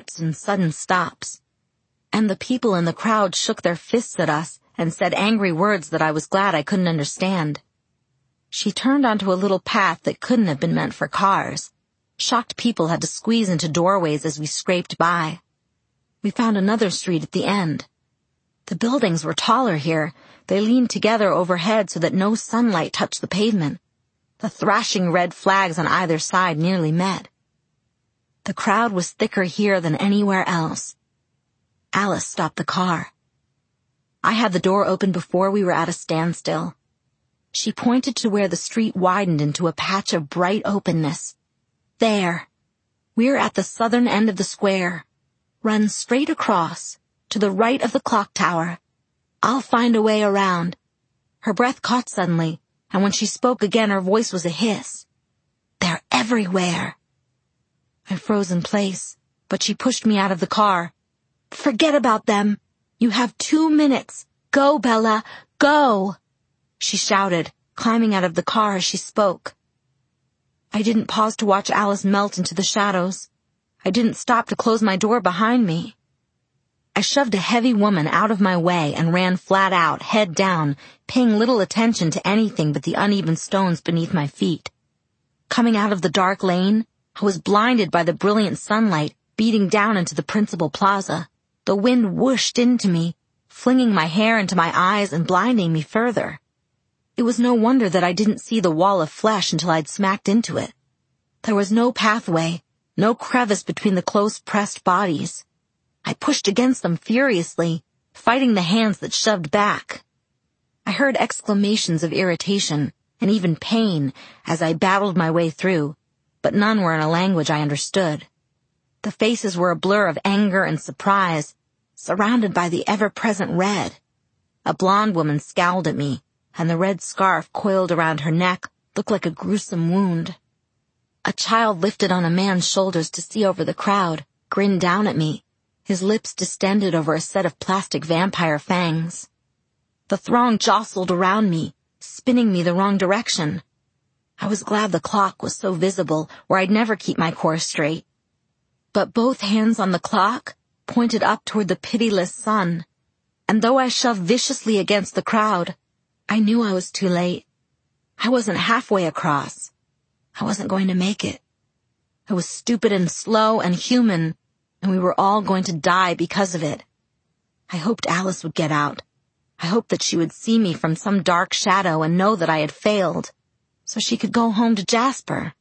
starts and sudden stops. And the people in the crowd shook their fists at us and said angry words that I was glad I couldn't understand. She turned onto a little path that couldn't have been meant for cars. Shocked people had to squeeze into doorways as we scraped by. We found another street at the end. The buildings were taller here. They leaned together overhead so that no sunlight touched the pavement. The thrashing red flags on either side nearly met. The crowd was thicker here than anywhere else. Alice stopped the car. I had the door open before we were at a standstill. She pointed to where the street widened into a patch of bright openness. There. We're at the southern end of the square. Run straight across, to the right of the clock tower. I'll find a way around. Her breath caught suddenly, and when she spoke again her voice was a hiss. They're everywhere. I froze in place, but she pushed me out of the car. Forget about them. You have 2 minutes. Go, Bella, go! She shouted, climbing out of the car as she spoke. I didn't pause to watch Alice melt into the shadows. I didn't stop to close my door behind me. I shoved a heavy woman out of my way and ran flat out, head down, paying little attention to anything but the uneven stones beneath my feet. Coming out of the dark lane, I was blinded by the brilliant sunlight beating down into the principal plaza. The wind whooshed into me, flinging my hair into my eyes and blinding me further. It was no wonder that I didn't see the wall of flesh until I'd smacked into it. There was no pathway, no crevice between the close-pressed bodies. I pushed against them furiously, fighting the hands that shoved back. I heard exclamations of irritation and even pain as I battled my way through, but none were in a language I understood. The faces were a blur of anger and surprise, surrounded by the ever-present red. A blonde woman scowled at me, and the red scarf coiled around her neck looked like a gruesome wound. A child lifted on a man's shoulders to see over the crowd, grinned down at me, his lips distended over a set of plastic vampire fangs. The throng jostled around me, spinning me the wrong direction. I was glad the clock was so visible, or I'd never keep my course straight. But both hands on the clock pointed up toward the pitiless sun, and though I shoved viciously against the crowd, I knew I was too late. I wasn't halfway across. I wasn't going to make it. I was stupid and slow and human, and we were all going to die because of it. I hoped Alice would get out. I hoped that she would see me from some dark shadow and know that I had failed, so she could go home to Jasper.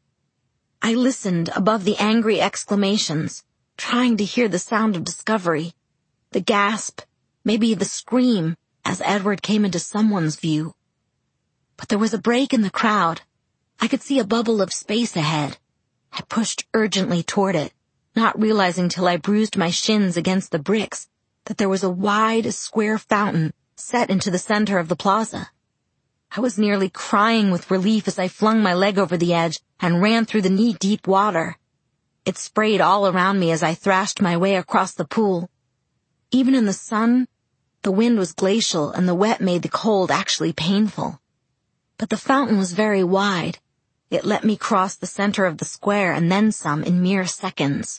I listened above the angry exclamations, trying to hear the sound of discovery, the gasp, maybe the scream, as Edward came into someone's view. But there was a break in the crowd. I could see a bubble of space ahead. I pushed urgently toward it, not realizing till I bruised my shins against the bricks that there was a wide, square fountain set into the center of the plaza. I was nearly crying with relief as I flung my leg over the edge and ran through the knee-deep water. It sprayed all around me as I thrashed my way across the pool. Even in the sun, the wind was glacial and the wet made the cold actually painful. But the fountain was very wide. It let me cross the center of the square and then some in mere seconds.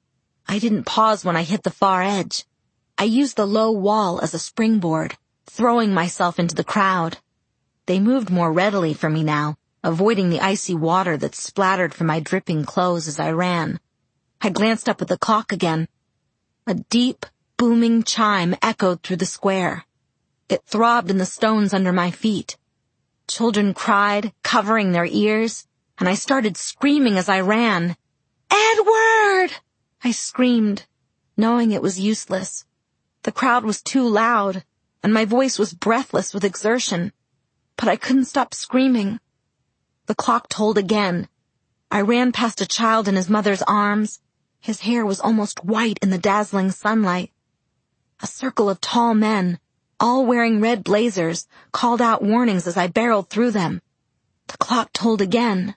I didn't pause when I hit the far edge. I used the low wall as a springboard, throwing myself into the crowd. They moved more readily for me now, avoiding the icy water that splattered from my dripping clothes as I ran. I glanced up at the clock again. A deep, booming chime echoed through the square. It throbbed in the stones under my feet. Children cried, covering their ears, and I started screaming as I ran. "Edward!" I screamed, knowing it was useless. The crowd was too loud, and my voice was breathless with exertion. But I couldn't stop screaming. The clock tolled again. I ran past a child in his mother's arms. His hair was almost white in the dazzling sunlight. A circle of tall men, all wearing red blazers, called out warnings as I barreled through them. The clock tolled again.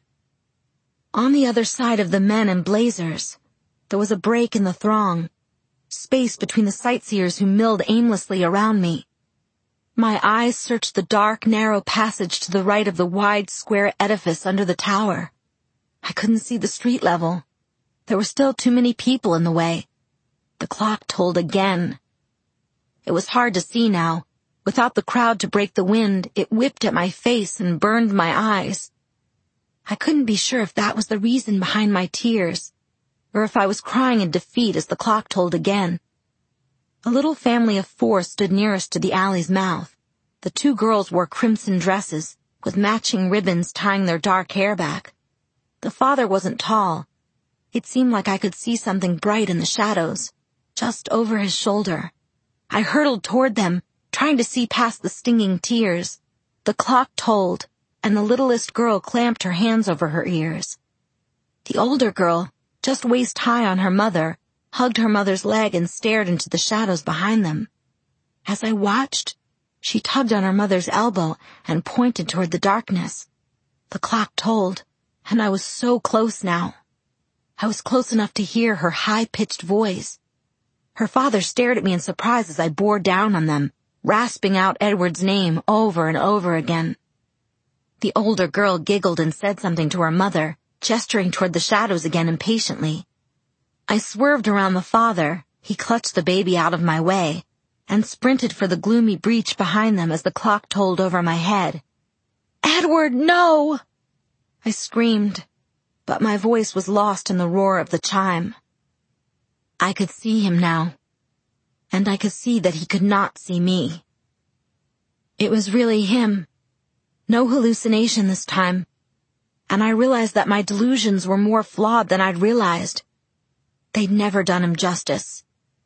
On the other side of the men in blazers, there was a break in the throng, space between the sightseers who milled aimlessly around me. My eyes searched the dark, narrow passage to the right of the wide, square edifice under the tower. I couldn't see the street level. There were still too many people in the way. The clock tolled again. It was hard to see now. Without the crowd to break the wind, it whipped at my face and burned my eyes. I couldn't be sure if that was the reason behind my tears, or if I was crying in defeat as the clock tolled again. A little family of 4 stood nearest to the alley's mouth. The 2 girls wore crimson dresses, with matching ribbons tying their dark hair back. The father wasn't tall. It seemed like I could see something bright in the shadows, just over his shoulder. I hurtled toward them, trying to see past the stinging tears. The clock tolled, and the littlest girl clamped her hands over her ears. The older girl, just waist high on her mother, hugged her mother's leg and stared into the shadows behind them. As I watched, she tugged on her mother's elbow and pointed toward the darkness. The clock tolled, and I was so close now. I was close enough to hear her high-pitched voice. Her father stared at me in surprise as I bore down on them, rasping out Edward's name over and over again. The older girl giggled and said something to her mother, gesturing toward the shadows again impatiently. I swerved around the father, he clutched the baby out of my way, and sprinted for the gloomy breach behind them as the clock tolled over my head. "Edward, no!" I screamed, but my voice was lost in the roar of the chime. I could see him now, and I could see that he could not see me. It was really him. No hallucination this time, and I realized that my delusions were more flawed than I'd realized. They'd never done him justice.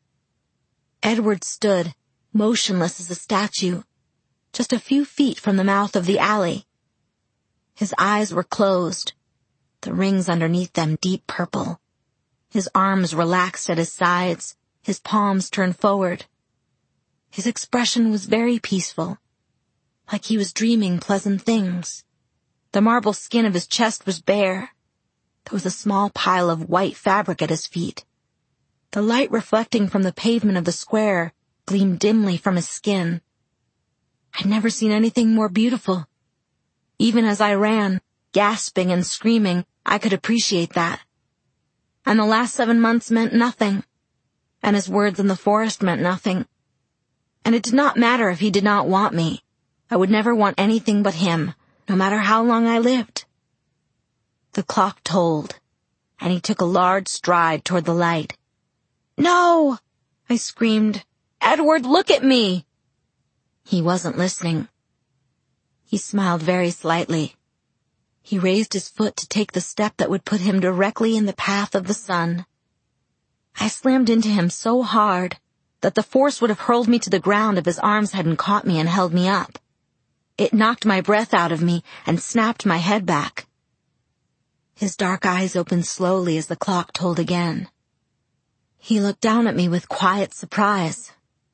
Edward stood, motionless as a statue, just a few feet from the mouth of the alley. His eyes were closed, the rings underneath them deep purple. His arms relaxed at his sides, his palms turned forward. His expression was very peaceful, like he was dreaming pleasant things. The marble skin of his chest was bare. There was a small pile of white fabric at his feet. The light reflecting from the pavement of the square gleamed dimly from his skin. I'd never seen anything more beautiful. Even as I ran, gasping and screaming, I could appreciate that. And the last 7 months meant nothing, and his words in the forest meant nothing. And it did not matter if he did not want me. I would never want anything but him, no matter how long I lived. The clock tolled, and he took a large stride toward the light. "No!" I screamed. "Edward, look at me!" He wasn't listening. He smiled very slightly. He raised his foot to take the step that would put him directly in the path of the sun. I slammed into him so hard that the force would have hurled me to the ground if his arms hadn't caught me and held me up. It knocked my breath out of me and snapped my head back. His dark eyes opened slowly as the clock tolled again. He looked down at me with quiet surprise.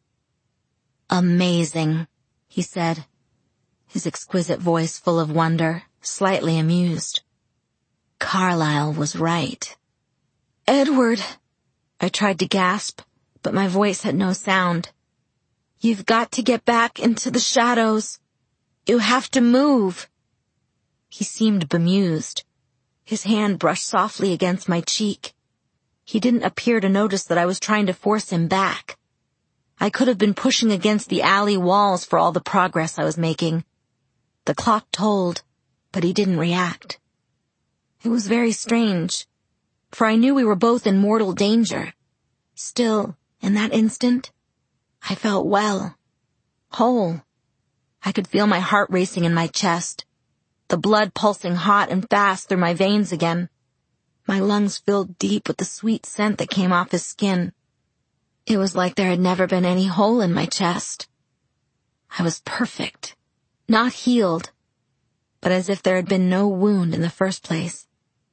"Amazing," he said, his exquisite voice full of wonder, slightly amused. "Carlyle was right." "Edward," I tried to gasp, but my voice had no sound. "You've got to get back into the shadows. You have to move." He seemed bemused. His hand brushed softly against my cheek. He didn't appear to notice that I was trying to force him back. I could have been pushing against the alley walls for all the progress I was making. The clock tolled, but he didn't react. It was very strange, for I knew we were both in mortal danger. Still, in that instant, I felt well, whole. I could feel my heart racing in my chest, the blood pulsing hot and fast through my veins again. My lungs filled deep with the sweet scent that came off his skin. It was like there had never been any hole in my chest. I was perfect, not healed, but as if there had been no wound in the first place.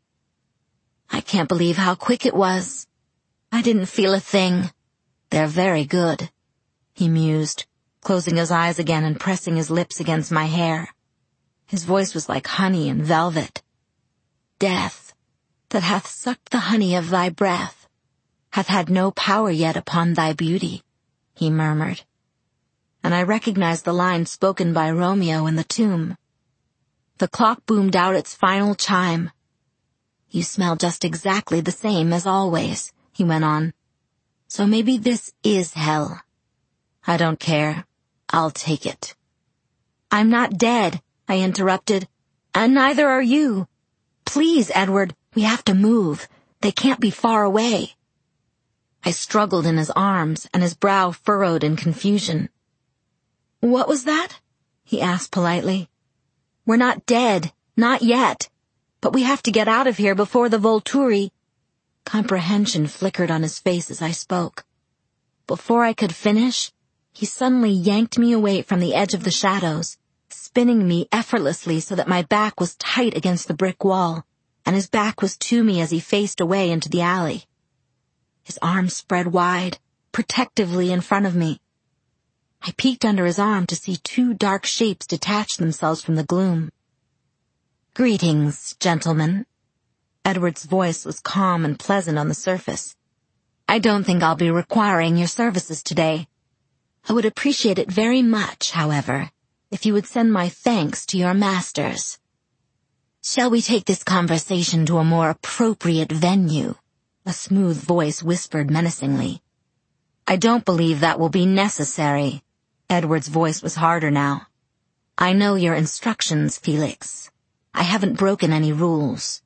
"I can't believe how quick it was. I didn't feel a thing. They're very good," he mused, closing his eyes again and pressing his lips against my hair. His voice was like honey and velvet. "Death, that hath sucked the honey of thy breath, hath had no power yet upon thy beauty," he murmured. And I recognized the line spoken by Romeo in the tomb. The clock boomed out its final chime. You smell just exactly the same as always, he went on. So maybe this is hell. I don't care. I'll take it. I'm not dead, I interrupted. And neither are you. Please, Edward, we have to move. They can't be far away. I struggled in his arms, and his brow furrowed in confusion. What was that? He asked politely. We're not dead, not yet. But we have to get out of here before the Volturi. Comprehension flickered on his face as I spoke. Before I could finish, he suddenly yanked me away from the edge of the shadows, spinning me effortlessly so that my back was tight against the brick wall, and his back was to me as he faced away into the alley. His arms spread wide, protectively in front of me. I peeked under his arm to see two dark shapes detach themselves from the gloom. Greetings, gentlemen. Edward's voice was calm and pleasant on the surface. I don't think I'll be requiring your services today. I would appreciate it very much, however, if you would send my thanks to your masters. Shall we take this conversation to a more appropriate venue? A smooth voice whispered menacingly. I don't believe that will be necessary. Edward's voice was harder now. I know your instructions, Felix. I haven't broken any rules.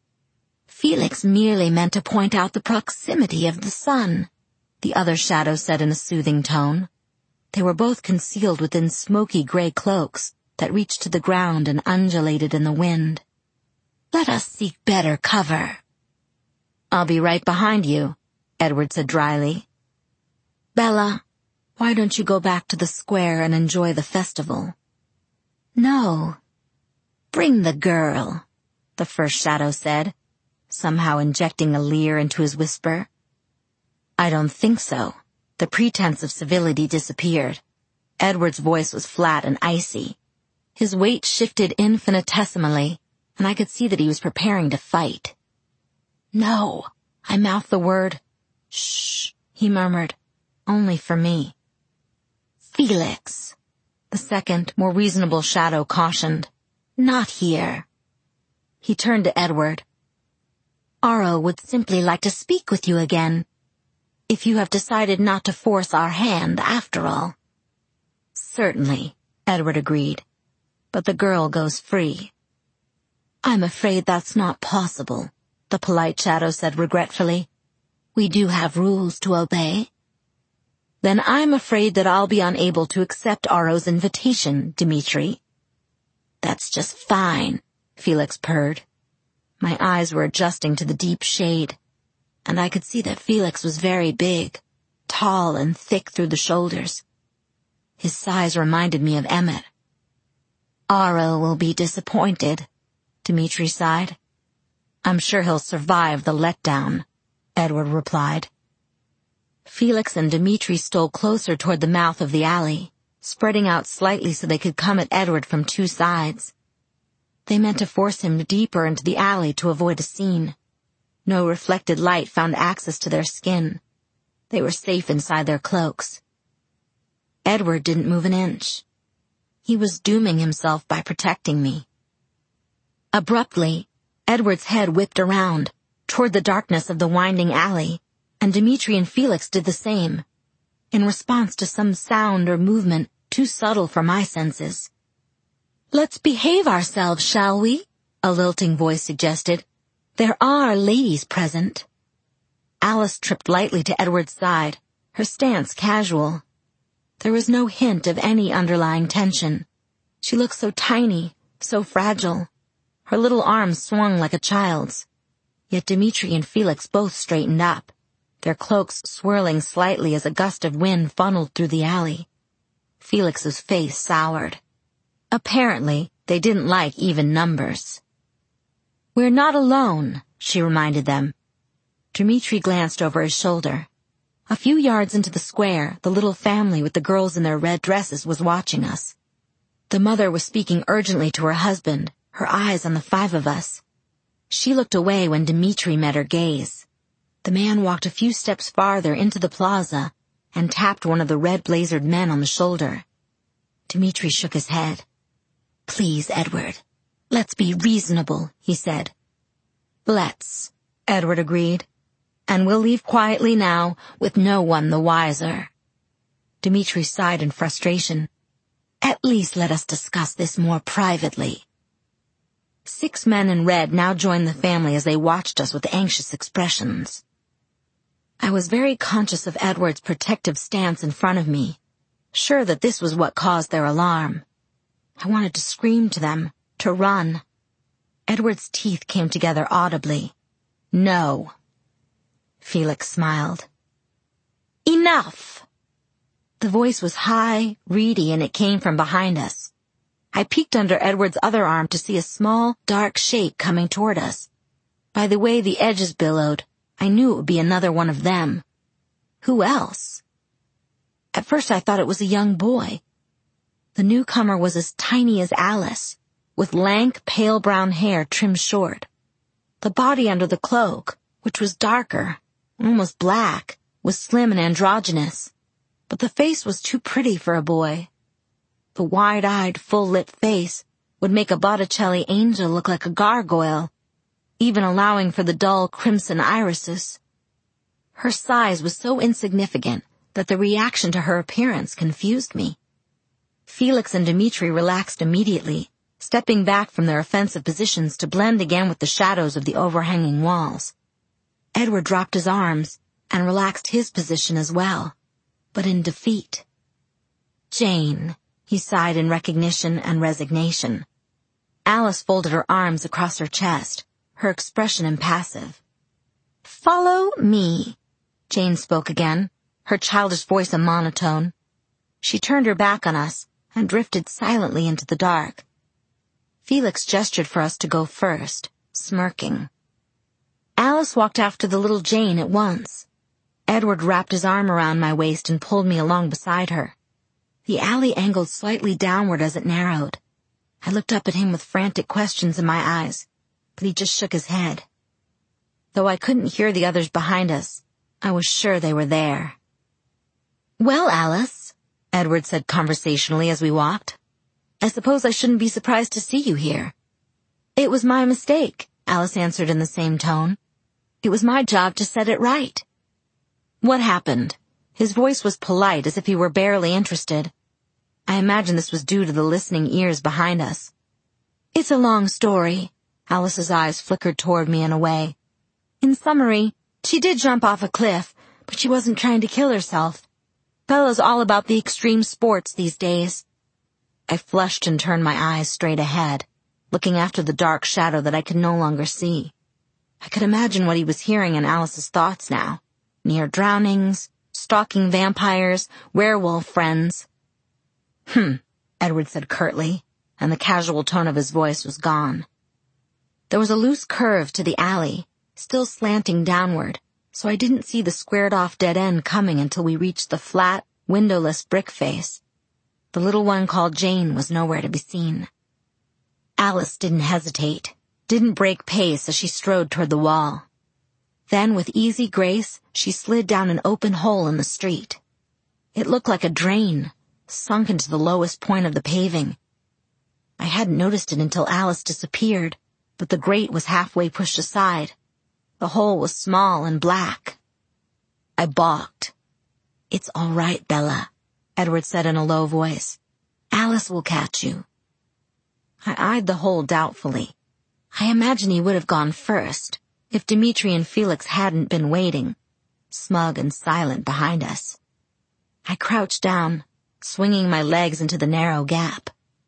Felix merely meant to point out the proximity of the sun, the other shadow said in a soothing tone. They were both concealed within smoky gray cloaks that reached to the ground and undulated in the wind. Let us seek better cover. I'll be right behind you, Edward said dryly. Bella, why don't you go back to the square and enjoy the festival? No. Bring the girl, the first shadow said, somehow injecting a leer into his whisper. I don't think so. The pretense of civility disappeared. Edward's voice was flat and icy. His weight shifted infinitesimally, and I could see that he was preparing to fight. No, I mouthed the word. Shh, he murmured. Only for me. Felix, the second, more reasonable shadow cautioned. Not here. He turned to Edward. Aro would simply like to speak with you again, if you have decided not to force our hand after all. Certainly, Edward agreed, but the girl goes free. I'm afraid that's not possible, the polite shadow said regretfully. We do have rules to obey. Then I'm afraid that I'll be unable to accept Aro's invitation, Dimitri. That's just fine, Felix purred. My eyes were adjusting to the deep shade, and I could see that Felix was very big, tall and thick through the shoulders. His size reminded me of Emmett. Aro will be disappointed, Dimitri sighed. I'm sure he'll survive the letdown, Edward replied. Felix and Dimitri stole closer toward the mouth of the alley, spreading out slightly so they could come at Edward from two sides. They meant to force him deeper into the alley to avoid a scene. No reflected light found access to their skin. They were safe inside their cloaks. Edward didn't move an inch. He was dooming himself by protecting me. Abruptly, Edward's head whipped around, toward the darkness of the winding alley, and Dimitri and Felix did the same, in response to some sound or movement too subtle for my senses. Let's behave ourselves, shall we? A lilting voice suggested. There are ladies present. Alice tripped lightly to Edward's side, her stance casual. There was no hint of any underlying tension. She looked so tiny, so fragile. Her little arms swung like a child's. Yet Dimitri and Felix both straightened up, their cloaks swirling slightly as a gust of wind funneled through the alley. Felix's face soured. Apparently, they didn't like even numbers. We're not alone, she reminded them. Dimitri glanced over his shoulder. A few yards into the square, the little family with the girls in their red dresses was watching us. The mother was speaking urgently to her husband, her eyes on the five of us. She looked away when Dimitri met her gaze. The man walked a few steps farther into the plaza and tapped one of the red-blazered men on the shoulder. Dimitri shook his head. Please, Edward. Let's be reasonable, he said. Let's, Edward agreed. And we'll leave quietly now, with no one the wiser. Dmitri sighed in frustration. At least let us discuss this more privately. 6 men in red now joined the family as they watched us with anxious expressions. I was very conscious of Edward's protective stance in front of me, sure that this was what caused their alarm. I wanted to scream to them, to run. Edward's teeth came together audibly. No. Felix smiled. Enough! The voice was high, reedy, and it came from behind us. I peeked under Edward's other arm to see a small, dark shape coming toward us. By the way the edges billowed, I knew it would be another one of them. Who else? At first I thought it was a young boy. The newcomer was as tiny as Alice, with lank, pale brown hair trimmed short. The body under the cloak, which was darker, almost black, was slim and androgynous, but the face was too pretty for a boy. The wide-eyed, full-lipped face would make a Botticelli angel look like a gargoyle, even allowing for the dull crimson irises. Her size was so insignificant that the reaction to her appearance confused me. Felix and Dmitri relaxed immediately, stepping back from their offensive positions to blend again with the shadows of the overhanging walls. Edward dropped his arms and relaxed his position as well, but in defeat. Jane, he sighed in recognition and resignation. Alice folded her arms across her chest, her expression impassive. Follow me, Jane spoke again, her childish voice a monotone. She turned her back on us and drifted silently into the dark. Felix gestured for us to go first, smirking. Alice walked after the little Jane at once. Edward wrapped his arm around my waist and pulled me along beside her. The alley angled slightly downward as it narrowed. I looked up at him with frantic questions in my eyes, but he just shook his head. Though I couldn't hear the others behind us, I was sure they were there. Well, Alice, Edward said conversationally as we walked, I suppose I shouldn't be surprised to see you here. It was my mistake, Alice answered in the same tone. It was my job to set it right. What happened? His voice was polite, as if he were barely interested. I imagine this was due to the listening ears behind us. It's a long story. Alice's eyes flickered toward me and away. In summary, she did jump off a cliff, but she wasn't trying to kill herself. Bella's all about the extreme sports these days. I flushed and turned my eyes straight ahead, looking after the dark shadow that I could no longer see. I could imagine what he was hearing in Alice's thoughts now. Near drownings, stalking vampires, werewolf friends. Edward said curtly, and the casual tone of his voice was gone. There was a loose curve to the alley, still slanting downward, so I didn't see the squared-off dead end coming until we reached the flat, windowless brick face. The little one called Jane was nowhere to be seen. Alice didn't hesitate, didn't break pace as she strode toward the wall. Then, with easy grace, she slid down an open hole in the street. It looked like a drain, sunk into the lowest point of the paving. I hadn't noticed it until Alice disappeared, but the grate was halfway pushed aside. The hole was small and black. I balked. It's all right, Bella, Edward said in a low voice. Alice will catch you. I eyed the hole doubtfully. I imagine he would have gone first, if Dmitri and Felix hadn't been waiting, smug and silent behind us. I crouched down, swinging my legs into the narrow gap.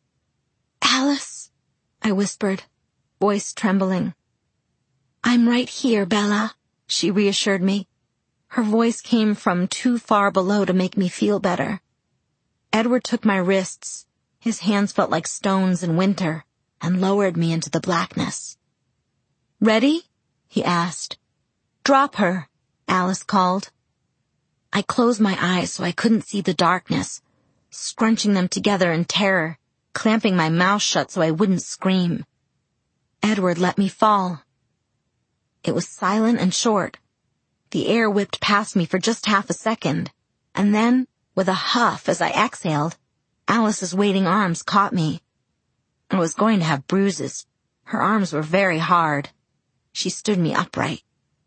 Alice, I whispered, voice trembling. I'm right here, Bella, she reassured me. Her voice came from too far below to make me feel better. Edward took my wrists. His hands felt like stones in winter, and lowered me into the blackness. Ready? He asked. Drop her, Alice called. I closed my eyes so I couldn't see the darkness, scrunching them together in terror, clamping my mouth shut so I wouldn't scream. Edward let me fall. It was silent and short. The air whipped past me for just half a second, and then, with a huff as I exhaled, Alice's waiting arms caught me. I was going to have bruises. Her arms were very hard. She stood me upright.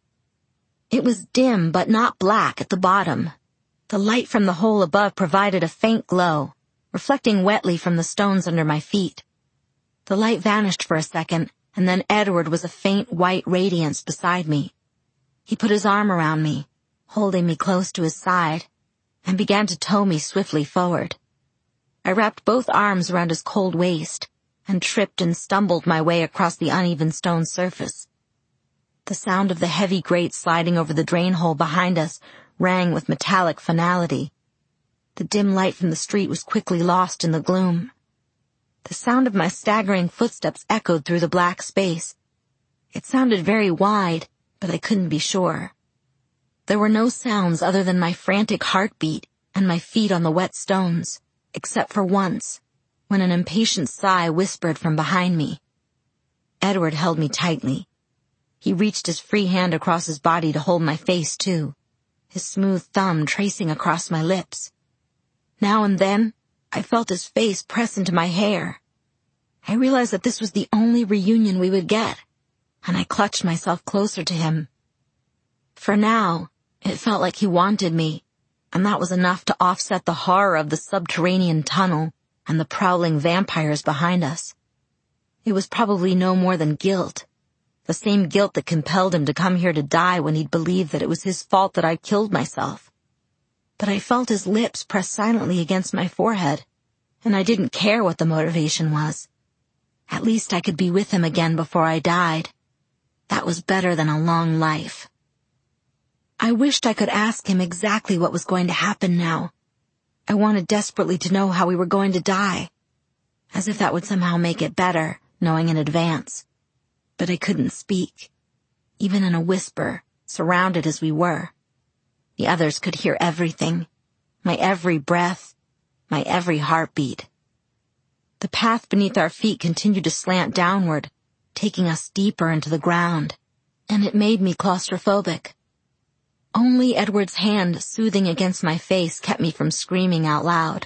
It was dim but not black at the bottom. The light from the hole above provided a faint glow, reflecting wetly from the stones under my feet. The light vanished for a second, and then Edward was a faint white radiance beside me. He put his arm around me, holding me close to his side, and began to tow me swiftly forward. I wrapped both arms around his cold waist, and tripped and stumbled my way across the uneven stone surface. The sound of the heavy grate sliding over the drain hole behind us rang with metallic finality. The dim light from the street was quickly lost in the gloom. The sound of my staggering footsteps echoed through the black space. It sounded very wide, but I couldn't be sure. There were no sounds other than my frantic heartbeat and my feet on the wet stones, except for once, when an impatient sigh whispered from behind me. Edward held me tightly. He reached his free hand across his body to hold my face, too, his smooth thumb tracing across my lips. Now and then, I felt his face press into my hair. I realized that this was the only reunion we would get, and I clutched myself closer to him. For now, it felt like he wanted me, and that was enough to offset the horror of the subterranean tunnel and the prowling vampires behind us. It was probably no more than guilt. The same guilt that compelled him to come here to die when he'd believed that it was his fault that I'd killed myself. But I felt his lips press silently against my forehead, and I didn't care what the motivation was. At least I could be with him again before I died. That was better than a long life. I wished I could ask him exactly what was going to happen now. I wanted desperately to know how we were going to die, as if that would somehow make it better, knowing in advance. But I couldn't speak, even in a whisper, surrounded as we were. The others could hear everything, my every breath, my every heartbeat. The path beneath our feet continued to slant downward, taking us deeper into the ground, and it made me claustrophobic. Only Edward's hand soothing against my face kept me from screaming out loud.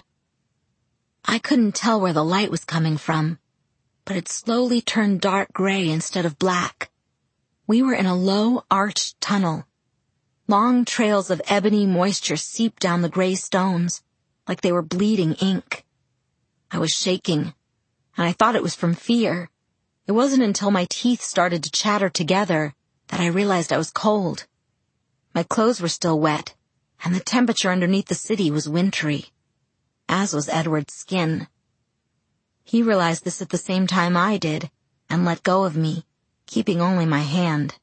I couldn't tell where the light was coming from, but it slowly turned dark gray instead of black. We were in a low, arched tunnel. Long trails of ebony moisture seeped down the gray stones, like they were bleeding ink. I was shaking, and I thought it was from fear. It wasn't until my teeth started to chatter together that I realized I was cold. My clothes were still wet, and the temperature underneath the city was wintry, as was Edward's skin. He realized this at the same time I did, and let go of me, keeping only my hand.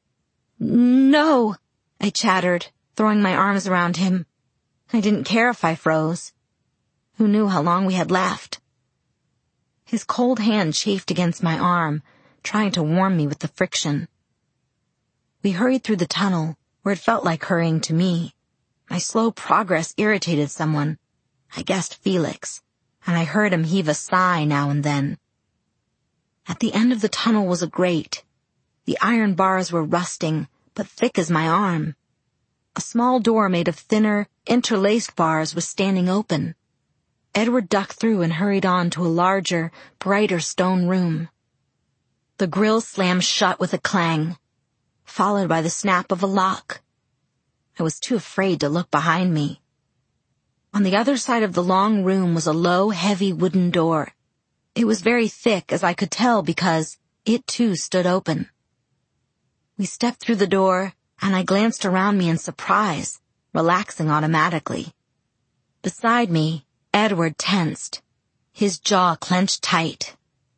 "No," I chattered, throwing my arms around him. I didn't care if I froze. Who knew how long we had left? His cold hand chafed against my arm, trying to warm me with the friction. We hurried through the tunnel, where it felt like hurrying to me. My slow progress irritated someone. I guessed Felix, and I heard him heave a sigh now and then. At the end of the tunnel was a grate. The iron bars were rusting, but thick as my arm. A small door made of thinner, interlaced bars was standing open. Edward ducked through and hurried on to a larger, brighter stone room. The grill slammed shut with a clang, followed by the snap of a lock. I was too afraid to look behind me. On the other side of the long room was a low, heavy wooden door. It was very thick, as I could tell, because it too stood open. We stepped through the door, and I glanced around me in surprise, relaxing automatically. Beside me, Edward tensed, his jaw clenched tight.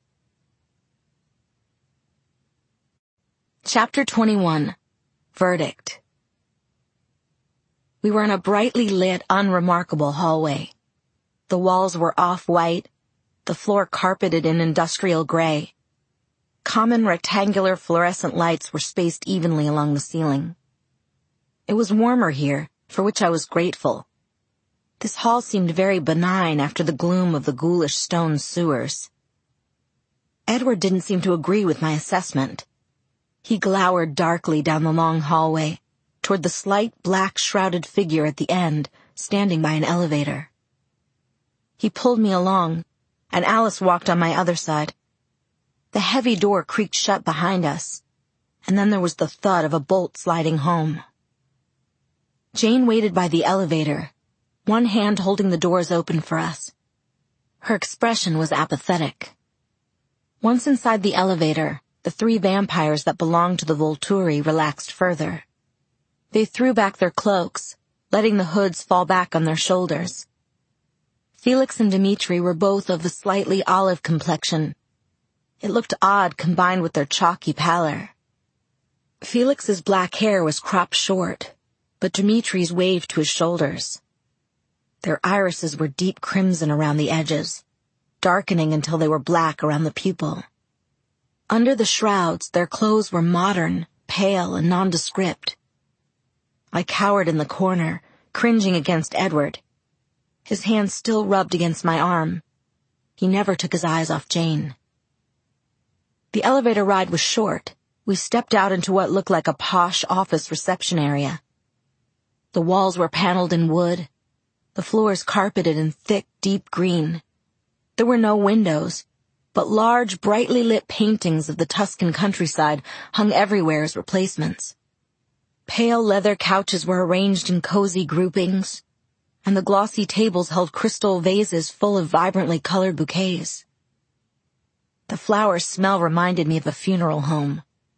Chapter 21. Verdict. We were in a brightly lit, unremarkable hallway. The walls were off-white, the floor carpeted in industrial gray. Common rectangular fluorescent lights were spaced evenly along the ceiling. It was warmer here, for which I was grateful. This hall seemed very benign after the gloom of the ghoulish stone sewers. Edward didn't seem to agree with my assessment. He glowered darkly down the long hallway, toward the slight black shrouded figure at the end, standing by an elevator. He pulled me along, and Alice walked on my other side. The heavy door creaked shut behind us, and then there was the thud of a bolt sliding home. Jane waited by the elevator, one hand holding the doors open for us. Her expression was apathetic. Once inside the elevator, the 3 vampires that belonged to the Volturi relaxed further. They threw back their cloaks, letting the hoods fall back on their shoulders. Felix and Dimitri were both of a slightly olive complexion. It looked odd combined with their chalky pallor. Felix's black hair was cropped short, but Dimitri's waved to his shoulders. Their irises were deep crimson around the edges, darkening until they were black around the pupil. Under the shrouds, their clothes were modern, pale, and nondescript. I cowered in the corner, cringing against Edward. His hand still rubbed against my arm. He never took his eyes off Jane. The elevator ride was short. We stepped out into what looked like a posh office reception area. The walls were paneled in wood, the floors carpeted in thick, deep green. There were no windows, but large, brightly lit paintings of the Tuscan countryside hung everywhere as replacements. Pale leather couches were arranged in cozy groupings, and the glossy tables held crystal vases full of vibrantly colored bouquets. The flower smell reminded me of a funeral home.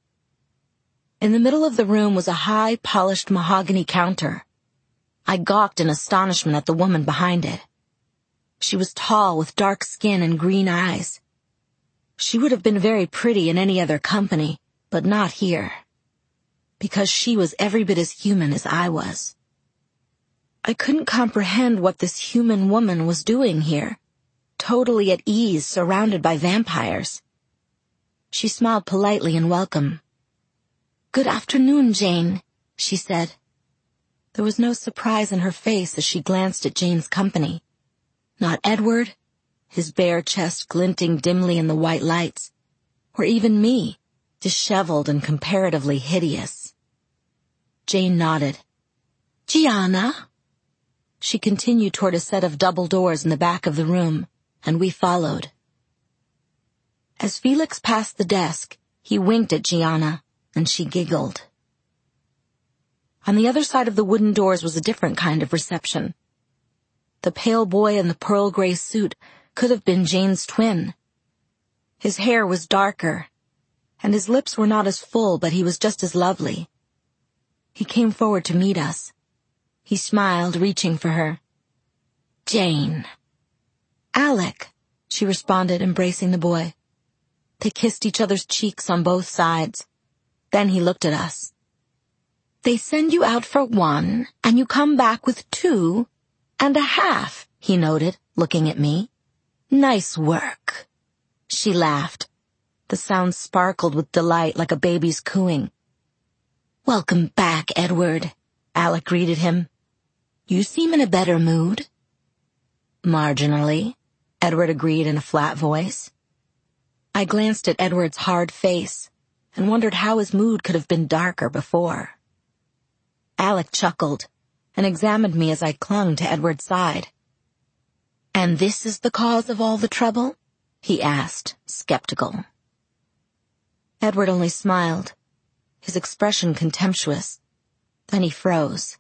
In the middle of the room was a high, polished mahogany counter. I gawked in astonishment at the woman behind it. She was tall with dark skin and green eyes. She would have been very pretty in any other company, but not here, because she was every bit as human as I was. I couldn't comprehend what this human woman was doing here, totally at ease, surrounded by vampires. She smiled politely in welcome. "Good afternoon, Jane," she said. There was no surprise in her face as she glanced at Jane's company. Not Edward, his bare chest glinting dimly in the white lights, or even me, disheveled and comparatively hideous. Jane nodded. "Gianna?" She continued toward a set of double doors in the back of the room, and we followed. As Felix passed the desk, he winked at Gianna, and she giggled. On the other side of the wooden doors was a different kind of reception. The pale boy in the pearl gray suit could have been Jane's twin. His hair was darker, and his lips were not as full, but he was just as lovely. He came forward to meet us. He smiled, reaching for her. "Jane." "Alec," she responded, embracing the boy. They kissed each other's cheeks on both sides. Then he looked at us. "They send you out for 1, and you come back with 2.5, he noted, looking at me. "Nice work." She laughed. The sound sparkled with delight like a baby's cooing. "Welcome back, Edward," Alec greeted him. "You seem in a better mood." "Marginally," Edward agreed in a flat voice. I glanced at Edward's hard face and wondered how his mood could have been darker before. Alec chuckled and examined me as I clung to Edward's side. "And this is the cause of all the trouble?" he asked, skeptical. Edward only smiled, his expression contemptuous. Then he froze.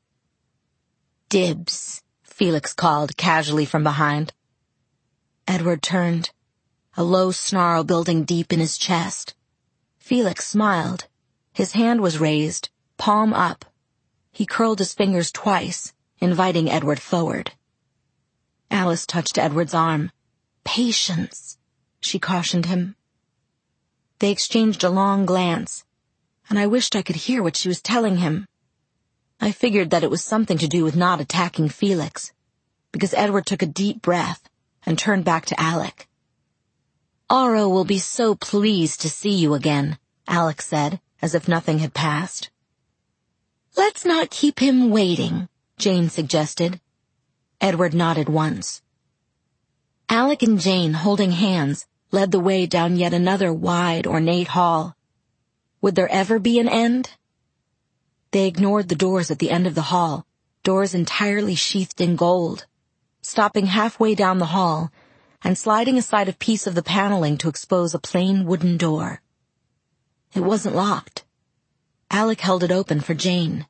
"Dibs," Felix called casually from behind. Edward turned, a low snarl building deep in his chest. Felix smiled. His hand was raised, palm up. He curled his fingers twice, inviting Edward forward. Alice touched Edward's arm. "Patience," she cautioned him. They exchanged a long glance, and I wished I could hear what she was telling him. I figured that it was something to do with not attacking Felix, because Edward took a deep breath and turned back to Alec. "Aro will be so pleased to see you again," Alec said, as if nothing had passed. "Let's not keep him waiting," Jane suggested. Edward nodded once. Alec and Jane, holding hands, led the way down yet another wide, ornate hall. Would there ever be an end? They ignored the doors at the end of the hall, doors entirely sheathed in gold, stopping halfway down the hall and sliding aside a piece of the paneling to expose a plain wooden door. It wasn't locked. Alec held it open for Jane.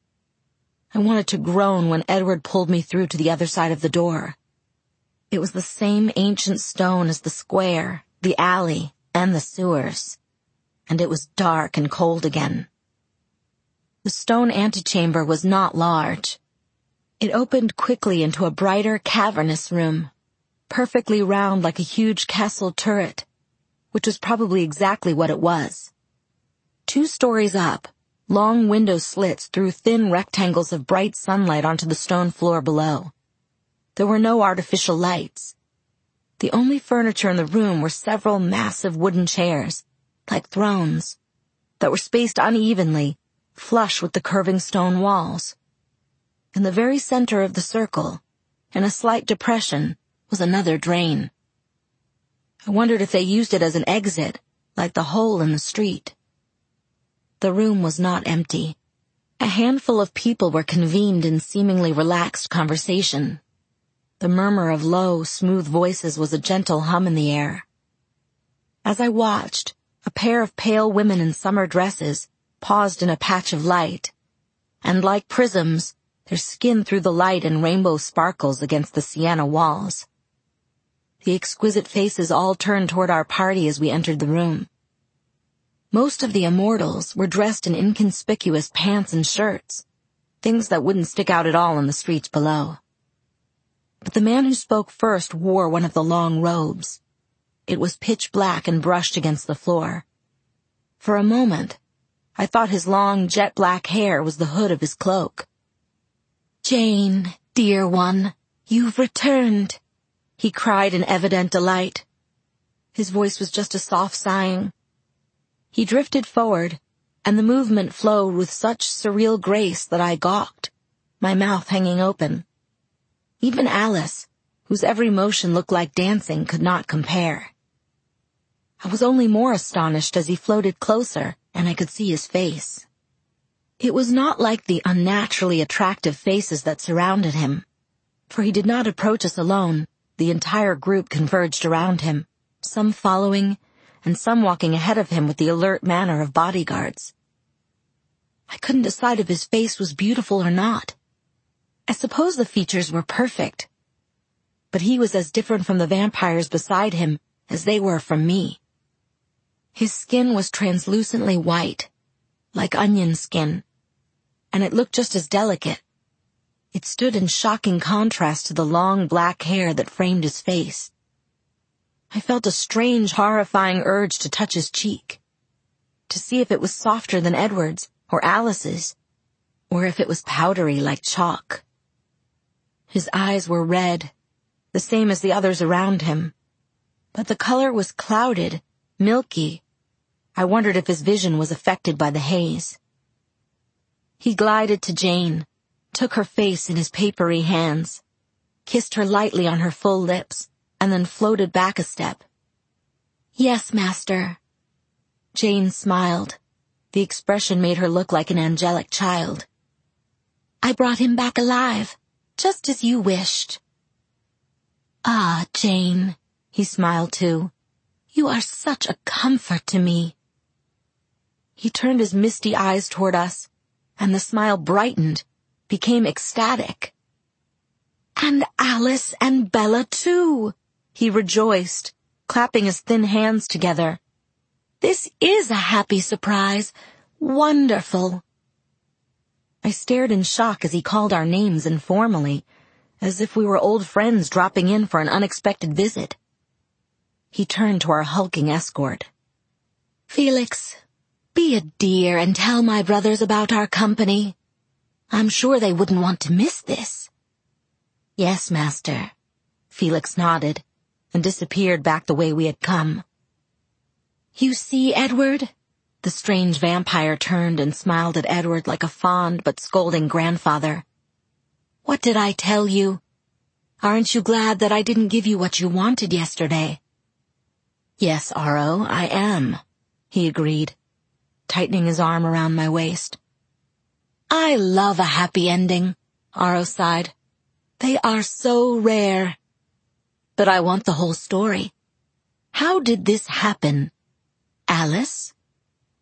I wanted to groan when Edward pulled me through to the other side of the door. It was the same ancient stone as the square, the alley, and the sewers, and it was dark and cold again. The stone antechamber was not large. It opened quickly into a brighter, cavernous room, perfectly round like a huge castle turret, which was probably exactly what it was. 2 stories up, long window slits threw thin rectangles of bright sunlight onto the stone floor below. There were no artificial lights. The only furniture in the room were several massive wooden chairs, like thrones, that were spaced unevenly, flush with the curving stone walls. In the very center of the circle, in a slight depression, was another drain. I wondered if they used it as an exit, like the hole in the street. The room was not empty. A handful of people were convened in seemingly relaxed conversation. The murmur of low, smooth voices was a gentle hum in the air. As I watched, a pair of pale women in summer dresses paused in a patch of light, and like prisms, their skin threw the light in rainbow sparkles against the sienna walls. The exquisite faces all turned toward our party as we entered the room. Most of the immortals were dressed in inconspicuous pants and shirts, things that wouldn't stick out at all in the streets below. But the man who spoke first wore one of the long robes. It was pitch black and brushed against the floor. For a moment, I thought his long, jet-black hair was the hood of his cloak. "Jane, dear one, you've returned," he cried in evident delight. His voice was just a soft sighing. He drifted forward, and the movement flowed with such surreal grace that I gawked, my mouth hanging open. Even Alice, whose every motion looked like dancing, could not compare. I was only more astonished as he floated closer, and I could see his face. It was not like the unnaturally attractive faces that surrounded him, for he did not approach us alone. The entire group converged around him, some following, and some walking ahead of him with the alert manner of bodyguards. I couldn't decide if his face was beautiful or not. I suppose the features were perfect, but he was as different from the vampires beside him as they were from me. His skin was translucently white, like onion skin, and it looked just as delicate. It stood in shocking contrast to the long black hair that framed his face. I felt a strange, horrifying urge to touch his cheek, to see if it was softer than Edward's or Alice's, or if it was powdery like chalk. His eyes were red, the same as the others around him, but the color was clouded, milky. I wondered if his vision was affected by the haze. He glided to Jane, took her face in his papery hands, kissed her lightly on her full lips, and then floated back a step. "Yes, master." Jane smiled. The expression made her look like an angelic child. "I brought him back alive, just as you wished." "Ah, Jane," he smiled too. "You are such a comfort to me." He turned his misty eyes toward us, and the smile brightened, became ecstatic. "And Alice and Bella too," he rejoiced, clapping his thin hands together. "This is a happy surprise. Wonderful." I stared in shock as he called our names informally, as if we were old friends dropping in for an unexpected visit. He turned to our hulking escort. "Felix, be a dear and tell my brothers about our company. I'm sure they wouldn't want to miss this." "Yes, master." Felix nodded and disappeared back the way we had come. "You see, Edward?" The strange vampire turned and smiled at Edward like a fond but scolding grandfather. "What did I tell you? Aren't you glad that I didn't give you what you wanted yesterday?" "Yes, Aro, I am," he agreed, tightening his arm around my waist. "I love a happy ending," Aro sighed. "They are so rare. But I want the whole story. How did this happen? Alice?"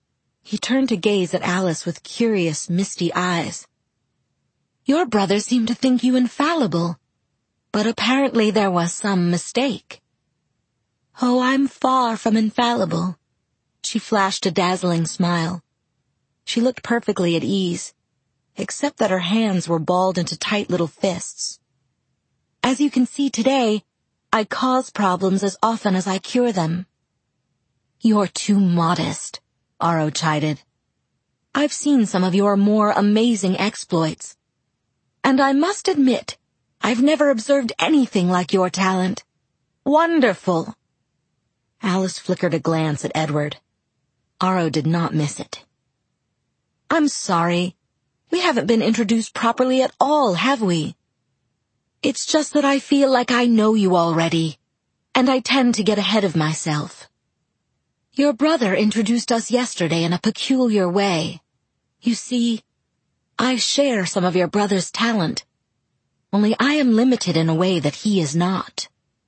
He turned to gaze at Alice with curious, misty eyes. "Your brother seemed to think you infallible, but apparently there was some mistake." "Oh, I'm far from infallible." She flashed a dazzling smile. She looked perfectly at ease, except that her hands were balled into tight little fists. "As you can see today, I cause problems as often as I cure them." "You're too modest," Aro chided. "I've seen some of your more amazing exploits. And I must admit, I've never observed anything like your talent. Wonderful!" Alice flickered a glance at Edward. Aro did not miss it. "I'm sorry. We haven't been introduced properly at all, have we? It's just that I feel like I know you already, and I tend to get ahead of myself. Your brother introduced us yesterday in a peculiar way. You see, I share some of your brother's talent, only I am limited in a way that he is not."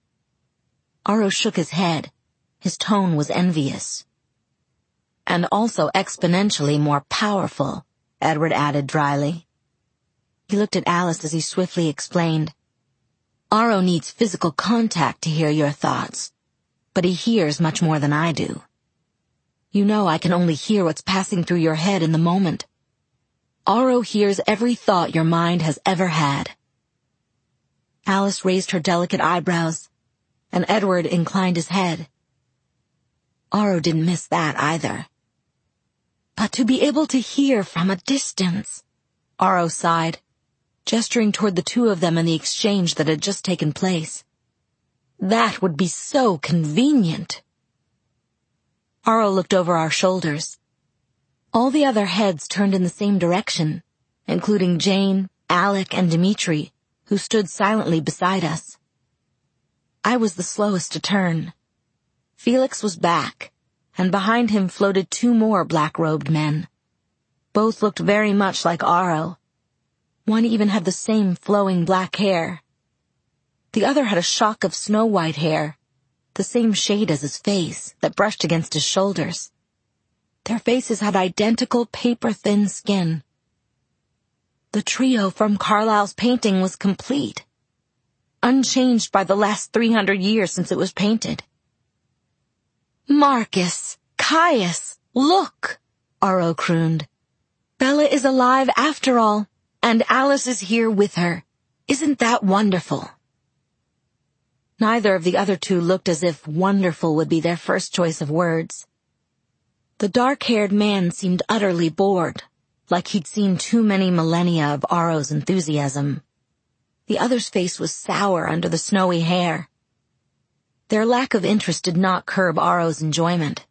Aro shook his head. His tone was envious. "And also exponentially more powerful," Edward added dryly. He looked at Alice as he swiftly explained. "Aro needs physical contact to hear your thoughts, but he hears much more than I do. You know I can only hear what's passing through your head in the moment. Aro hears every thought your mind has ever had." Alice raised her delicate eyebrows, and Edward inclined his head. Aro didn't miss that either. "But to be able to hear from a distance," Aro sighed, gesturing toward the two of them in the exchange that had just taken place. "That would be so convenient." Aro looked over our shoulders. All the other heads turned in the same direction, including Jane, Alec, and Dimitri, who stood silently beside us. I was the slowest to turn. Felix was back, and behind him floated two more black-robed men. Both looked very much like Aro. One even had the same flowing black hair. The other had a shock of snow-white hair, the same shade as his face, that brushed against his shoulders. Their faces had identical paper-thin skin. The trio from Carlyle's painting was complete, unchanged by the last 300 years since it was painted. "Marcus! Caius! Look!" Aro crooned. "Bella is alive after all, and Alice is here with her. Isn't that wonderful?" Neither of the other two looked as if wonderful would be their first choice of words. The dark-haired man seemed utterly bored, like he'd seen too many millennia of Aro's enthusiasm. The other's face was sour under the snowy hair. Their lack of interest did not curb Aro's enjoyment.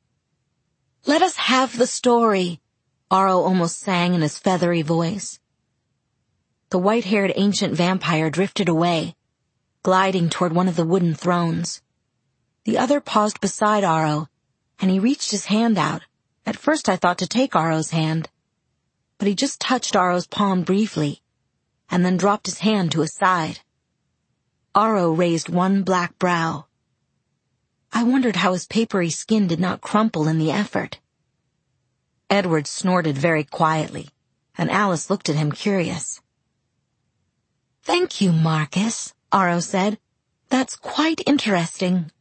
"Let us have the story," Aro almost sang in his feathery voice. The white-haired ancient vampire drifted away, gliding toward one of the wooden thrones. The other paused beside Aro, and he reached his hand out. At first I thought to take Aro's hand, but he just touched Aro's palm briefly, and then dropped his hand to his side. Aro raised one black brow. I wondered how his papery skin did not crumple in the effort. Edward snorted very quietly, and Alice looked at him curious. "Thank you, Marcus," Aro said. "That's quite interesting."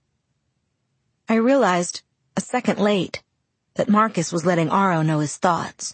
I realized, a second late, that Marcus was letting Aro know his thoughts.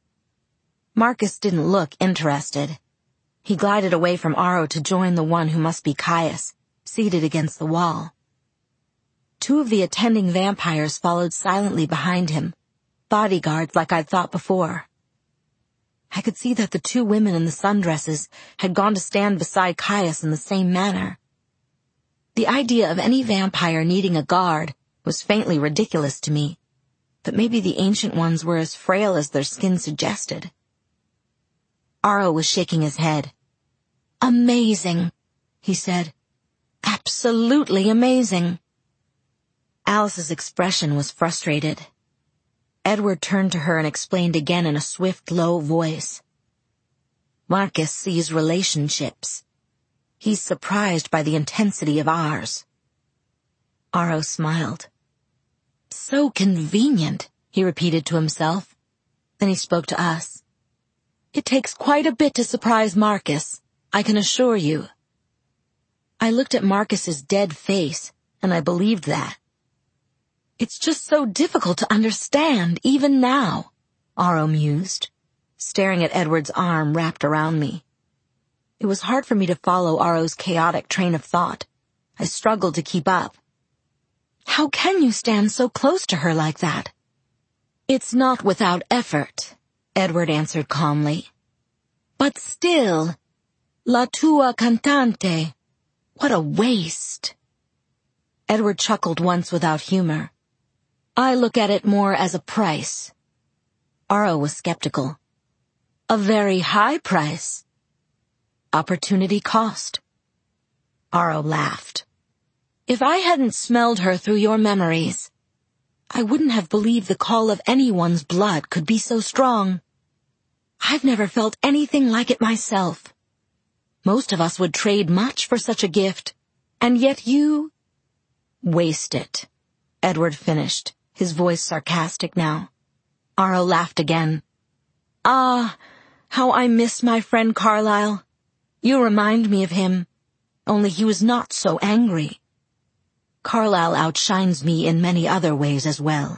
Marcus didn't look interested. He glided away from Aro to join the one who must be Caius, seated against the wall. Two of the attending vampires followed silently behind him, bodyguards like I'd thought before. I could see that the two women in the sundresses had gone to stand beside Caius in the same manner. The idea of any vampire needing a guard was faintly ridiculous to me, but maybe the ancient ones were as frail as their skin suggested. Aro was shaking his head. "Amazing," he said. "Absolutely amazing." Alice's expression was frustrated. Edward turned to her and explained again in a swift, low voice. "Marcus sees relationships. He's surprised by the intensity of ours." Aro smiled. "So convenient," he repeated to himself. Then he spoke to us. "It takes quite a bit to surprise Marcus, I can assure you." I looked at Marcus's dead face, and I believed that. "It's just so difficult to understand, even now," Aro mused, staring at Edward's arm wrapped around me. It was hard for me to follow Aro's chaotic train of thought. I struggled to keep up. "How can you stand so close to her like that?" "It's not without effort," Edward answered calmly. "But still, la tua cantante, what a waste." Edward chuckled once without humor. "I look at it more as a price." Aro was skeptical. "A very high price." "Opportunity cost." Aro laughed. "If I hadn't smelled her through your memories, I wouldn't have believed the call of anyone's blood could be so strong. I've never felt anything like it myself. Most of us would trade much for such a gift, and yet you—" "Waste it," Edward finished, his voice sarcastic now. Aro laughed again. "Ah, how I miss my friend Carlyle. You remind me of him, only he was not so angry. Carlyle outshines me in many other ways as well.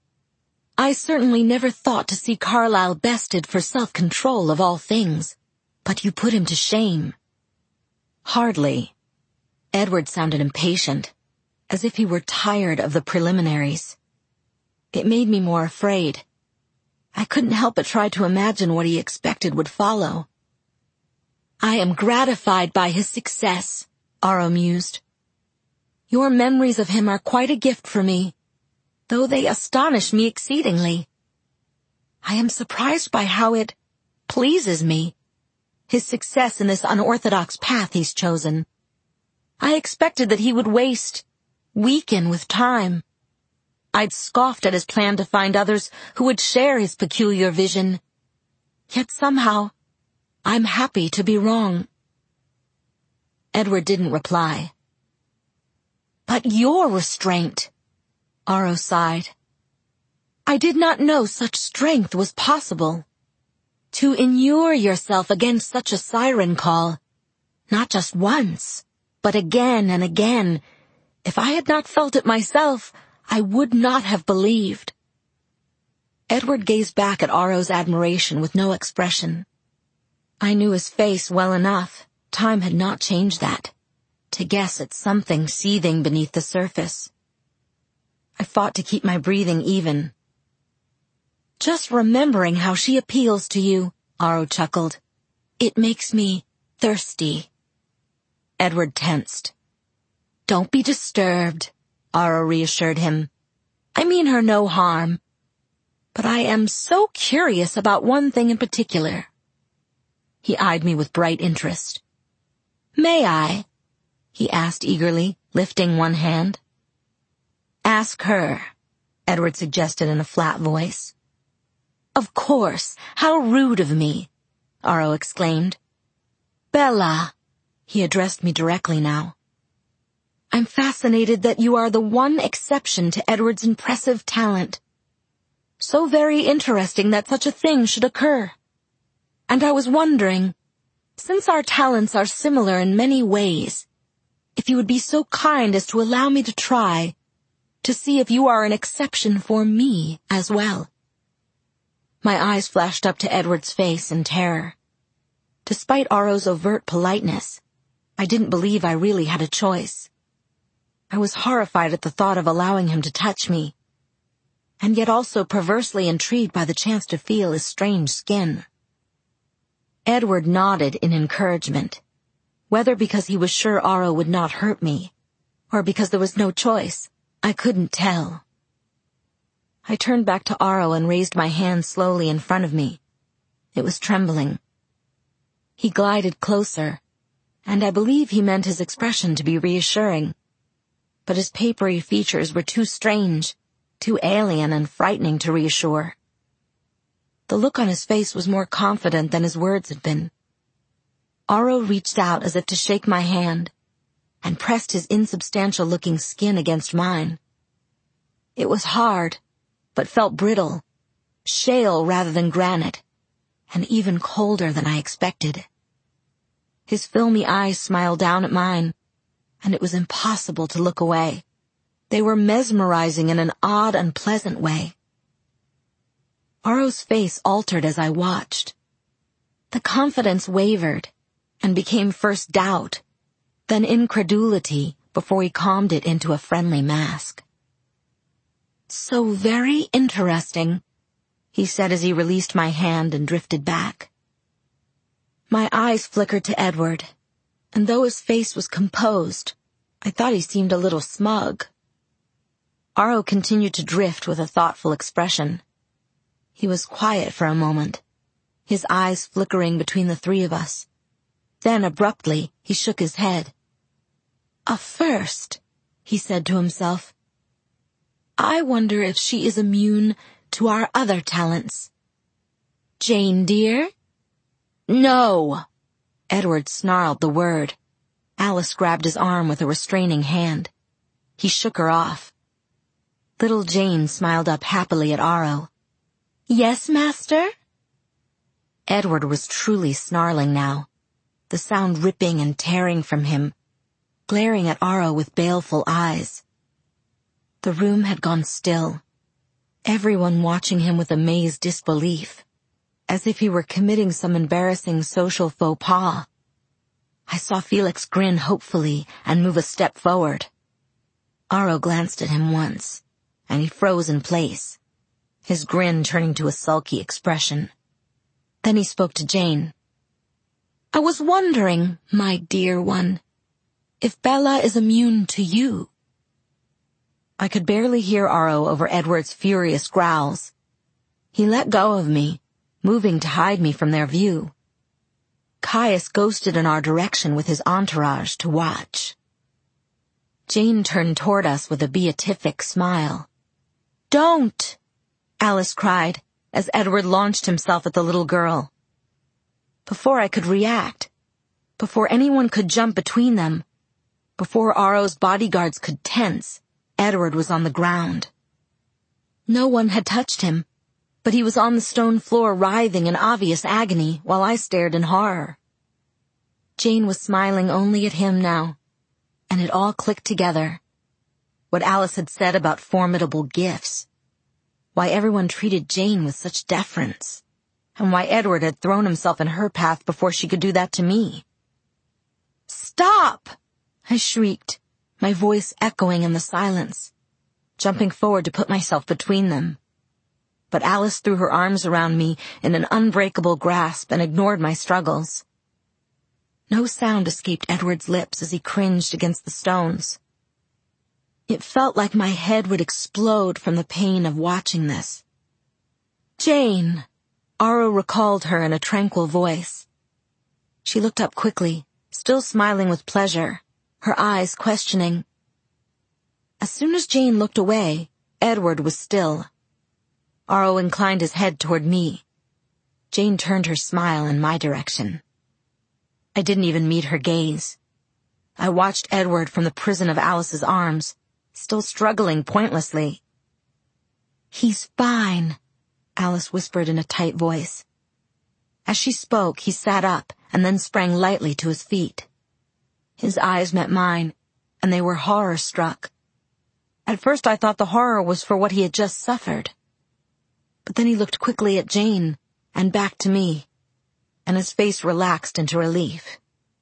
I certainly never thought to see Carlyle bested for self-control of all things, but you put him to shame." "Hardly." Edward sounded impatient, as if he were tired of the preliminaries. It made me more afraid. I couldn't help but try to imagine what he expected would follow. "I am gratified by his success," Aro mused. "Your memories of him are quite a gift for me, though they astonish me exceedingly. I am surprised by how it pleases me, his success in this unorthodox path he's chosen. I expected that he would weaken with time. I'd scoffed at his plan to find others who would share his peculiar vision. Yet somehow, I'm happy to be wrong." Edward didn't reply. "But your restraint," Aro sighed. "I did not know such strength was possible. To inure yourself against such a siren call, not just once, but again and again. If I had not felt it myself, I would not have believed." Edward gazed back at Aro's admiration with no expression. I knew his face well enough. Time had not changed that. To guess at something seething beneath the surface. I fought to keep my breathing even. "Just remembering how she appeals to you," Aro chuckled. "It makes me thirsty." Edward tensed. "Don't be disturbed," Aro reassured him. "I mean her no harm. But I am so curious about one thing in particular." He eyed me with bright interest. "May I?" he asked eagerly, lifting one hand. "Ask her," Edward suggested in a flat voice. "Of course, how rude of me," Aro exclaimed. "Bella," he addressed me directly now. "I'm fascinated that you are the one exception to Edward's impressive talent. So very interesting that such a thing should occur. And I was wondering, since our talents are similar in many ways, if you would be so kind as to allow me to try to see if you are an exception for me as well." My eyes flashed up to Edward's face in terror. Despite Aro's overt politeness, I didn't believe I really had a choice. I was horrified at the thought of allowing him to touch me, and yet also perversely intrigued by the chance to feel his strange skin. Edward nodded in encouragement, whether because he was sure Aro would not hurt me, or because there was no choice, I couldn't tell. I turned back to Aro and raised my hand slowly in front of me. It was trembling. He glided closer, and I believe he meant his expression to be reassuring. But his papery features were too strange, too alien and frightening to reassure. The look on his face was more confident than his words had been. Aro reached out as if to shake my hand, and pressed his insubstantial-looking skin against mine. It was hard, but felt brittle, shale rather than granite, and even colder than I expected. His filmy eyes smiled down at mine, and it was impossible to look away. They were mesmerizing in an odd, unpleasant way. Aro's face altered as I watched. The confidence wavered and became first doubt, then incredulity before he calmed it into a friendly mask. "So very interesting," he said as he released my hand and drifted back. My eyes flickered to Edward, and though his face was composed, I thought he seemed a little smug. Aro continued to drift with a thoughtful expression. He was quiet for a moment, his eyes flickering between the three of us. Then, abruptly, he shook his head. "A first," he said to himself. "I wonder if she is immune to our other talents. Jane, dear?" "No!" Edward snarled the word. Alice grabbed his arm with a restraining hand. He shook her off. Little Jane smiled up happily at Aro. "Yes, master?" Edward was truly snarling now, the sound ripping and tearing from him, glaring at Aro with baleful eyes. The room had gone still, everyone watching him with amazed disbelief, as if he were committing some embarrassing social faux pas. I saw Felix grin hopefully and move a step forward. Aro glanced at him once, and he froze in place, his grin turning to a sulky expression. Then he spoke to Jane. "I was wondering, my dear one, if Bella is immune to you." I could barely hear Aro over Edward's furious growls. He let go of me, moving to hide me from their view. Caius ghosted in our direction with his entourage to watch. Jane turned toward us with a beatific smile. "Don't!" Alice cried, as Edward launched himself at the little girl. Before I could react, before anyone could jump between them, before Aro's bodyguards could tense, Edward was on the ground. No one had touched him, but he was on the stone floor writhing in obvious agony while I stared in horror. Jane was smiling only at him now, and it all clicked together. What Alice had said about formidable gifts, why everyone treated Jane with such deference, and why Edward had thrown himself in her path before she could do that to me. "Stop!" I shrieked, my voice echoing in the silence, jumping forward to put myself between them. But Alice threw her arms around me in an unbreakable grasp and ignored my struggles. No sound escaped Edward's lips as he cringed against the stones. It felt like my head would explode from the pain of watching this. "Jane," Aro recalled her in a tranquil voice. She looked up quickly, still smiling with pleasure, her eyes questioning. As soon as Jane looked away, Edward was still. Aro inclined his head toward me. Jane turned her smile in my direction. I didn't even meet her gaze. I watched Edward from the prison of Alice's arms, still struggling pointlessly. "He's fine," Alice whispered in a tight voice. As she spoke, he sat up and then sprang lightly to his feet. His eyes met mine, and they were horror-struck. At first I thought the horror was for what he had just suffered. But then he looked quickly at Jane and back to me, and his face relaxed into relief.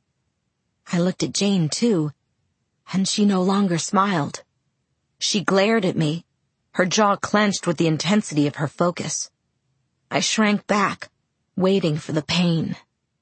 I looked at Jane, too, and she no longer smiled. She glared at me, her jaw clenched with the intensity of her focus. I shrank back, waiting for the pain.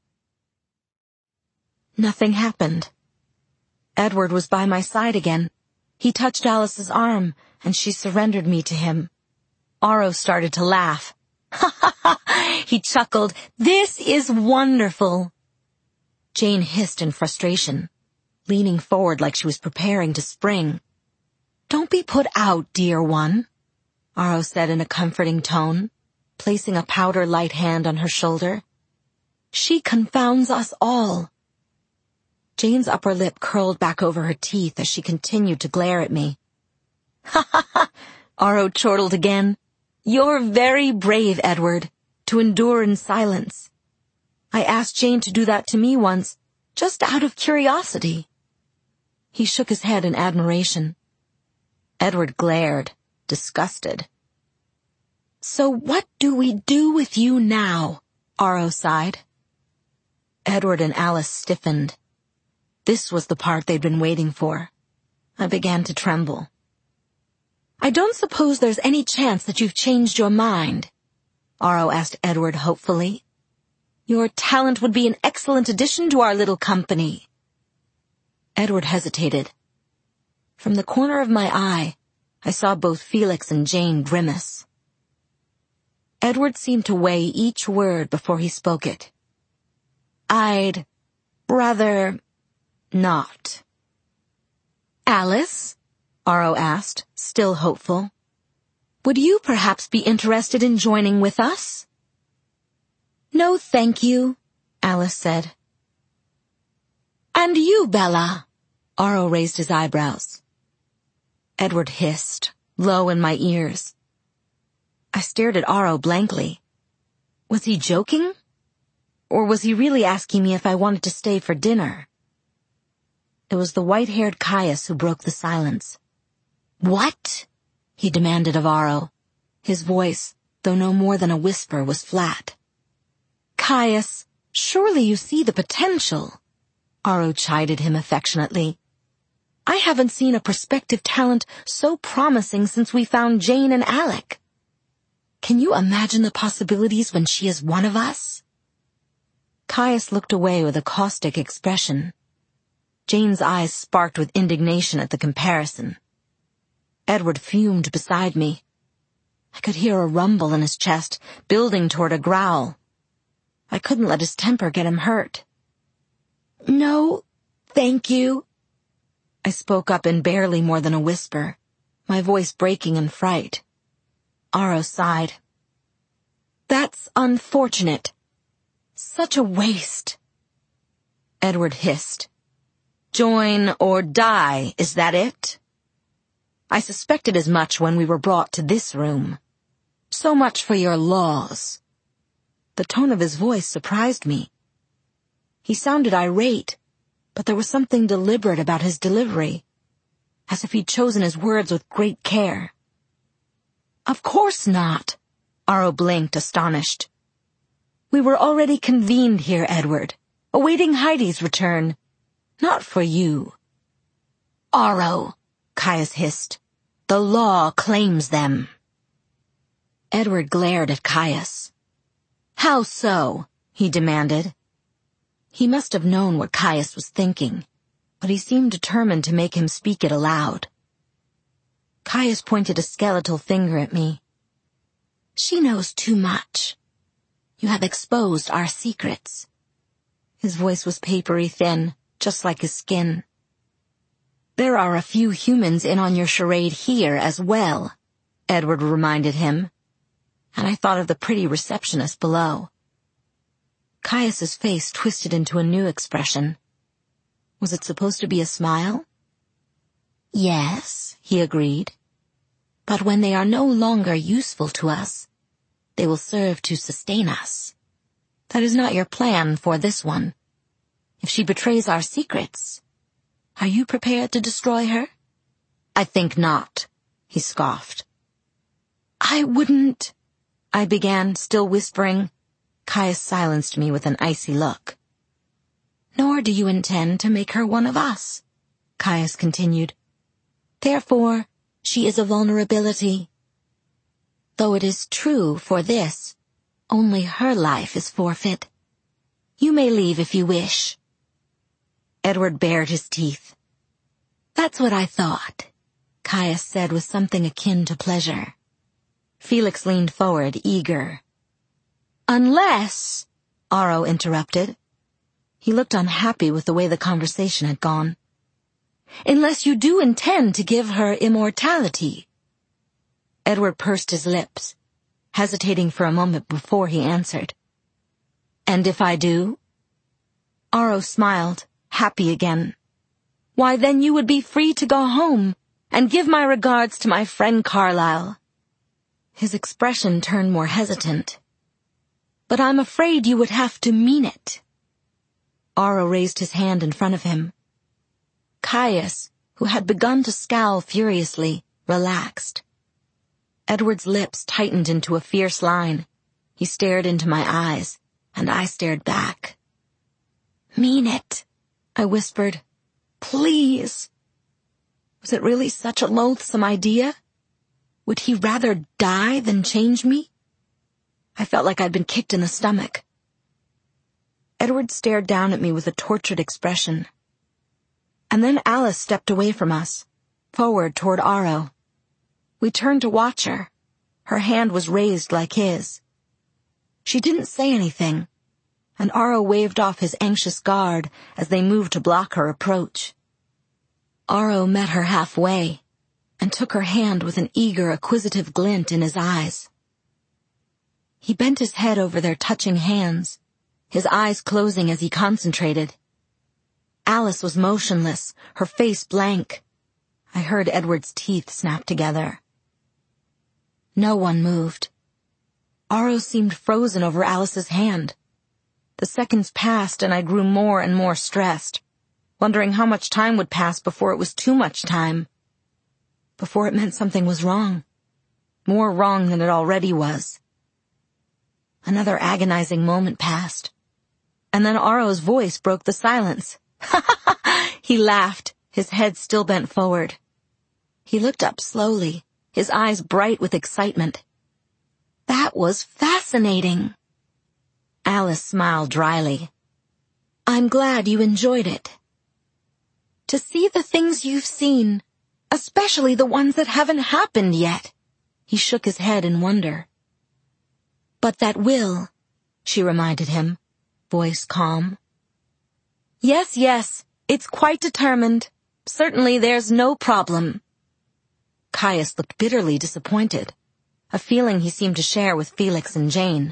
Nothing happened. Edward was by my side again. He touched Alice's arm, and she surrendered me to him. Aro started to laugh. "Ha ha ha!" He chuckled. "This is wonderful!" Jane hissed in frustration, leaning forward like she was preparing to spring. "Don't be put out, dear one," Aro said in a comforting tone, placing a powder-light hand on her shoulder. "She confounds us all." Jane's upper lip curled back over her teeth as she continued to glare at me. "Ha ha ha!" Aro chortled again. You're very brave, Edward, to endure in silence. I asked Jane to do that to me once, just out of curiosity." He shook his head in admiration. Edward glared, disgusted. "So what do we do with you now?" Aro sighed. Edward and Alice stiffened. This was the part they'd been waiting for. I began to tremble. "I don't suppose there's any chance that you've changed your mind?" Aro asked Edward hopefully. "Your talent would be an excellent addition to our little company." Edward hesitated. From the corner of my eye, I saw both Felix and Jane grimace. Edward seemed to weigh each word before he spoke it. "I'd rather not." "Alice?" Aro asked, still hopeful. "Would you perhaps be interested in joining with us?" "No, thank you," Alice said. "And you, Bella?" Aro raised his eyebrows. Edward hissed, low in my ears. I stared at Aro blankly. Was he joking? Or was he really asking me if I wanted to stay for dinner? It was the white-haired Caius who broke the silence. "What?" he demanded of Aro. His voice, though no more than a whisper, was flat. "Caius, surely you see the potential," Aro chided him affectionately. "I haven't seen a prospective talent so promising since we found Jane and Alec. Can you imagine the possibilities when she is one of us?" Caius looked away with a caustic expression. Jane's eyes sparked with indignation at the comparison. Edward fumed beside me. I could hear a rumble in his chest, building toward a growl. I couldn't let his temper get him hurt. "No, thank you," I spoke up in barely more than a whisper, my voice breaking in fright. Aro sighed. "That's unfortunate. Such a waste." Edward hissed. "Join or die, is that it?" I suspected as much when we were brought to this room. "So much for your laws." The tone of his voice surprised me. He sounded irate, but there was something deliberate about his delivery, as if he'd chosen his words with great care. "Of course not," Aro blinked, astonished. "We were already convened here, Edward, awaiting Heidi's return. Not for you." "Aro," Caius hissed, "the law claims them." Edward glared at Caius. "How so?" he demanded. He must have known what Caius was thinking, but he seemed determined to make him speak it aloud. Caius pointed a skeletal finger at me. "She knows too much. You have exposed our secrets." His voice was papery thin, just like his skin. "There are a few humans in on your charade here as well," Edward reminded him, and I thought of the pretty receptionist below. Caius's face twisted into a new expression. Was it supposed to be a smile? "Yes," he agreed. "But when they are no longer useful to us, they will serve to sustain us. That is not your plan for this one. If she betrays our secrets, are you prepared to destroy her?" "I think not," he scoffed. "I wouldn't," I began, still whispering. Caius silenced me with an icy look. "Nor do you intend to make her one of us," Caius continued. "Therefore, she is a vulnerability. Though it is true for this, only her life is forfeit. You may leave if you wish." Edward bared his teeth. "That's what I thought," Caius said with something akin to pleasure. Felix leaned forward, eager. "Unless," Aro interrupted. He looked unhappy with the way the conversation had gone. "Unless you do intend to give her immortality." Edward pursed his lips, hesitating for a moment before he answered. "And if I do?" Aro smiled, happy again. "Why, then you would be free to go home and give my regards to my friend Carlyle." His expression turned more hesitant. "But I'm afraid you would have to mean it." Aro raised his hand in front of him. Caius, who had begun to scowl furiously, relaxed. Edward's lips tightened into a fierce line. He stared into my eyes, and I stared back. "Mean it," I whispered. "Please." Was it really such a loathsome idea? Would he rather die than change me? I felt like I'd been kicked in the stomach. Edward stared down at me with a tortured expression. And then Alice stepped away from us, forward toward Aro. We turned to watch her. Her hand was raised like his. She didn't say anything, and Aro waved off his anxious guard as they moved to block her approach. Aro met her halfway and took her hand with an eager, acquisitive glint in his eyes. He bent his head over their touching hands, his eyes closing as he concentrated. Alice was motionless, her face blank. I heard Edward's teeth snap together. No one moved. Aro seemed frozen over Alice's hand. The seconds passed and I grew more and more stressed, wondering how much time would pass before it was too much time. Before it meant something was wrong. More wrong than it already was. Another agonizing moment passed. And then Aro's voice broke the silence. He laughed, his head still bent forward. He looked up slowly, his eyes bright with excitement. "That was fascinating." Alice smiled dryly. "I'm glad you enjoyed it. To see the things you've seen, especially the ones that haven't happened yet." He shook his head in wonder. "But that will," she reminded him, voice calm. Yes, it's quite determined. Certainly there's no problem." Caius looked bitterly disappointed, a feeling he seemed to share with Felix and Jane.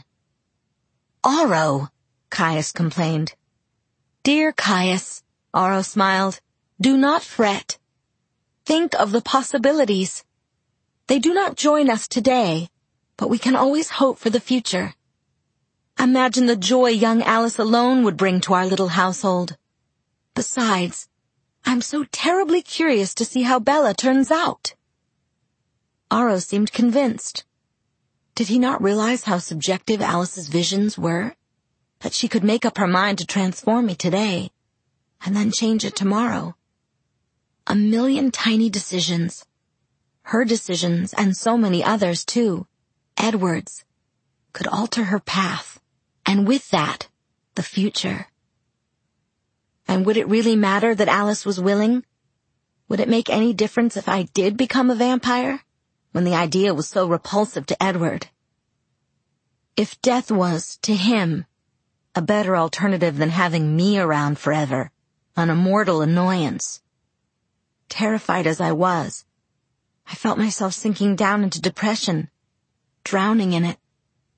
"Aro," Caius complained. "Dear Caius," Aro smiled, "do not fret. Think of the possibilities. They do not join us today, but we can always hope for the future. Imagine the joy young Alice alone would bring to our little household. Besides, I'm so terribly curious to see how Bella turns out." Aro seemed convinced. Did he not realize how subjective Alice's visions were? That she could make up her mind to transform me today, and then change it tomorrow. A million tiny decisions. Her decisions, and so many others too, Edward's, could alter her path, and with that, the future. And would it really matter that Alice was willing? Would it make any difference if I did become a vampire, when the idea was so repulsive to Edward? If death was, to him, a better alternative than having me around forever, an immortal annoyance. Terrified as I was, I felt myself sinking down into depression, drowning in it.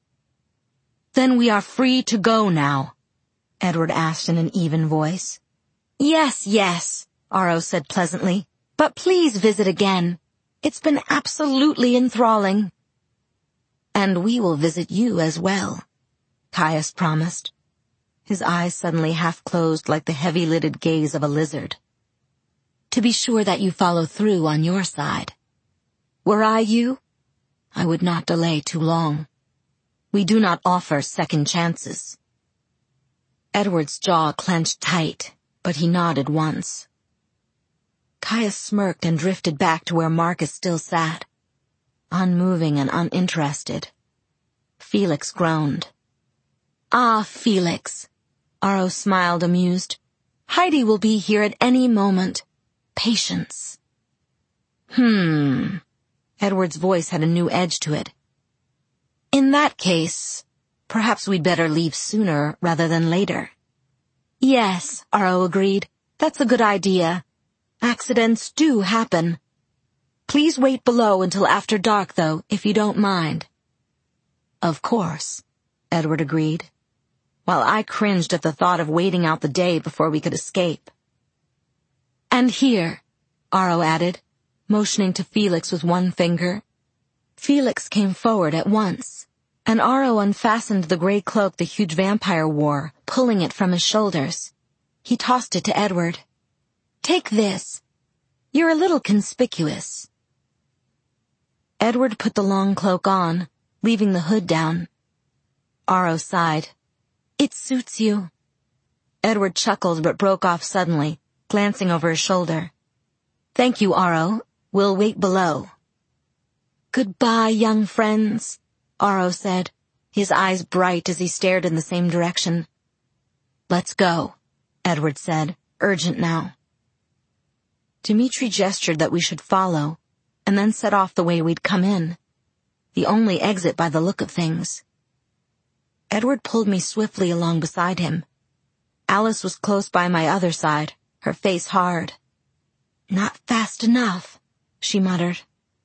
"Then we are free to go now?" Edward asked in an even voice. Yes, Aro said pleasantly. "But please visit again. It's been absolutely enthralling." "And we will visit you as well," Caius promised. His eyes suddenly half-closed like the heavy-lidded gaze of a lizard. "To be sure that you follow through on your side. Were I you, I would not delay too long. We do not offer second chances." Edward's jaw clenched tight, but he nodded once. Caius smirked and drifted back to where Marcus still sat, unmoving and uninterested. Felix groaned. "Ah, Felix," Aro smiled amused. "Heidi will be here at any moment. Patience." Edward's voice had a new edge to it. "In that case, perhaps we'd better leave sooner rather than later." "Yes," Aro agreed. "That's a good idea. Accidents do happen. Please wait below until after dark, though, if you don't mind." "Of course," Edward agreed, while I cringed at the thought of waiting out the day before we could escape. "And here," Aro added, motioning to Felix with one finger, Felix came forward at once, and Aro unfastened the gray cloak the huge vampire wore, pulling it from his shoulders. He tossed it to Edward. "Take this. You're a little conspicuous." Edward put the long cloak on, leaving the hood down. Aro sighed. "It suits you." Edward chuckled but broke off suddenly, glancing over his shoulder. "Thank you, Aro. We'll wait below." "Goodbye, young friends," Aro said, his eyes bright as he stared in the same direction. "Let's go," Edward said, urgent now. Dimitri gestured that we should follow, and then set off the way we'd come in, the only exit by the look of things. Edward pulled me swiftly along beside him. Alice was close by my other side, her face hard. "Not fast enough," she muttered.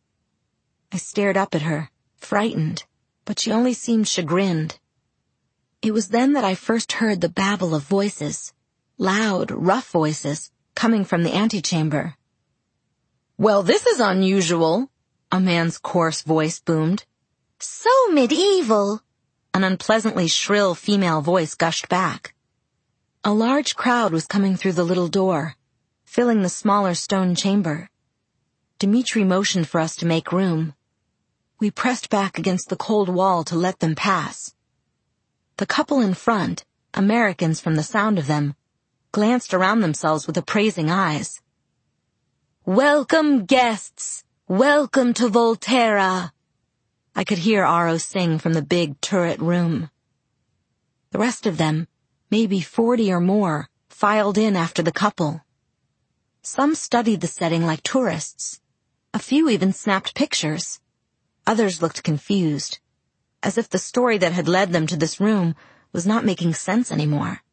I stared up at her, frightened, but she only seemed chagrined. It was then that I first heard the babble of voices, loud, rough voices, coming from the antechamber. "Well, this is unusual," a man's coarse voice boomed. "So medieval," an unpleasantly shrill female voice gushed back. A large crowd was coming through the little door, filling the smaller stone chamber. Dimitri motioned for us to make room. We pressed back against the cold wall to let them pass. The couple in front, Americans from the sound of them, glanced around themselves with appraising eyes. "Welcome, guests! Welcome to Volterra!" I could hear Aro sing from the big turret room. The rest of them, maybe 40 or more, filed in after the couple. Some studied the setting like tourists. A few even snapped pictures. Others looked confused, as if the story that had led them to this room was not making sense anymore.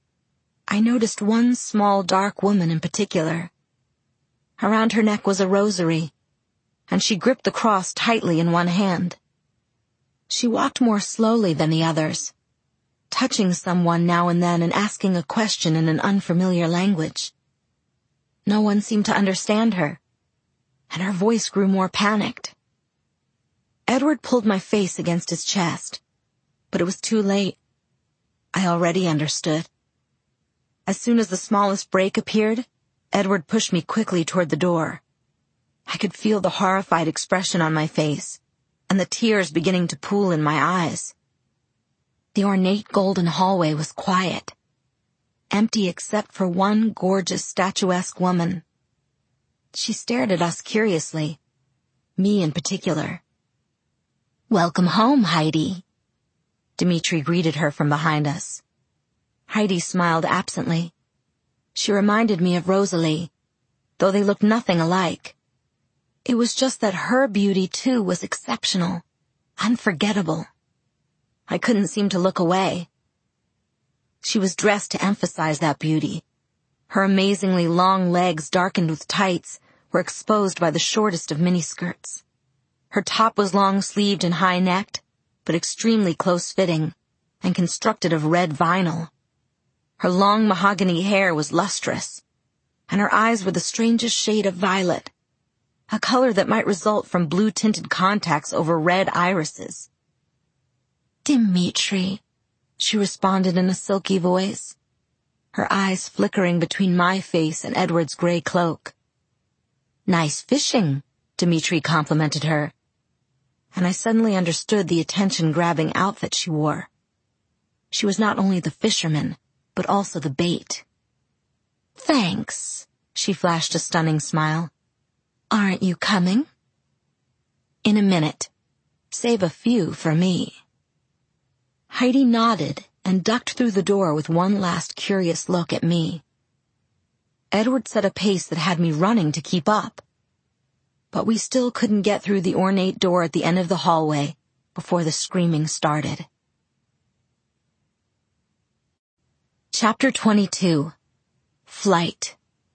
I noticed one small dark woman in particular. Around her neck was a rosary, and she gripped the cross tightly in one hand. She walked more slowly than the others, touching someone now and then and asking a question in an unfamiliar language. No one seemed to understand her, and her voice grew more panicked. Edward pulled my face against his chest, but it was too late. I already understood. As soon as the smallest break appeared, Edward pushed me quickly toward the door. I could feel the horrified expression on my face, and the tears beginning to pool in my eyes. The ornate golden hallway was quiet, empty except for one gorgeous statuesque woman. She stared at us curiously, me in particular. "Welcome home, Heidi," Dimitri greeted her from behind us. Heidi smiled absently. She reminded me of Rosalie, though they looked nothing alike. It was just that her beauty, too, was exceptional, unforgettable. I couldn't seem to look away. She was dressed to emphasize that beauty. Her amazingly long legs, darkened with tights, were exposed by the shortest of miniskirts. Her top was long-sleeved and high-necked, but extremely close-fitting, and constructed of red vinyl. Her long mahogany hair was lustrous, and her eyes were the strangest shade of violet, a color that might result from blue-tinted contacts over red irises. "Dimitri," she responded in a silky voice, her eyes flickering between my face and Edward's gray cloak. "Nice fishing," Dimitri complimented her, and I suddenly understood the attention-grabbing outfit she wore. She was not only the fisherman, but also the bait. "Thanks," she flashed a stunning smile. "Aren't you coming?" "In a minute. Save a few for me." Heidi nodded and ducked through the door with one last curious look at me. Edward set a pace that had me running to keep up. But we still couldn't get through the ornate door at the end of the hallway before the screaming started. Chapter 22. Flight.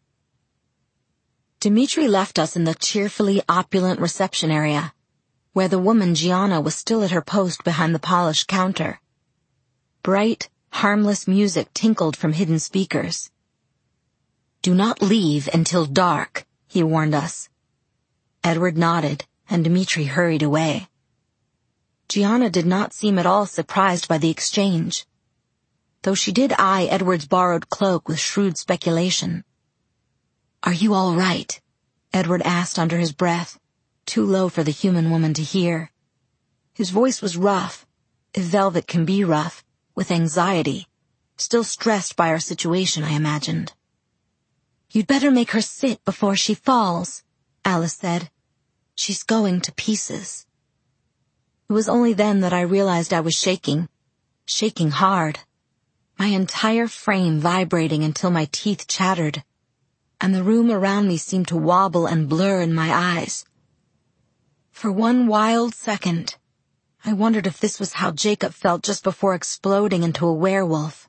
Dimitri left us in the cheerfully opulent reception area, where the woman Gianna was still at her post behind the polished counter. Bright, harmless music tinkled from hidden speakers. "Do not leave until dark," he warned us. Edward nodded, and Dmitri hurried away. Gianna did not seem at all surprised by the exchange, though she did eye Edward's borrowed cloak with shrewd speculation. "Are you all right?" Edward asked under his breath, too low for the human woman to hear. His voice was rough, if velvet can be rough, with anxiety, still stressed by our situation, I imagined. "You'd better make her sit before she falls," Alice said. "She's going to pieces." It was only then that I realized I was shaking hard, my entire frame vibrating until my teeth chattered, and the room around me seemed to wobble and blur in my eyes. For one wild second, I wondered if this was how Jacob felt just before exploding into a werewolf.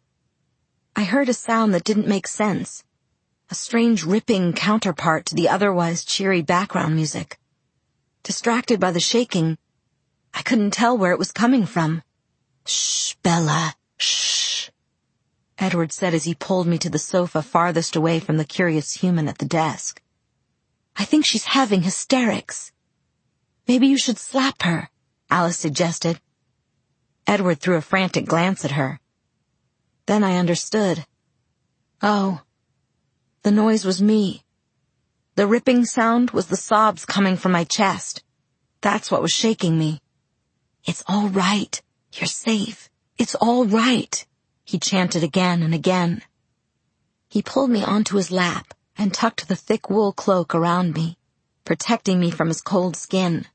I heard a sound that didn't make sense, a strange ripping counterpart to the otherwise cheery background music. Distracted by the shaking, I couldn't tell where it was coming from. "Shh, Bella, shh," Edward said as he pulled me to the sofa farthest away from the curious human at the desk. "I think she's having hysterics." "Maybe you should slap her," Alice suggested. Edward threw a frantic glance at her. Then I understood. Oh, the noise was me. The ripping sound was the sobs coming from my chest. That's what was shaking me. "It's all right. You're safe. It's all right," he chanted again and again. He pulled me onto his lap and tucked the thick wool cloak around me, protecting me from his cold skin.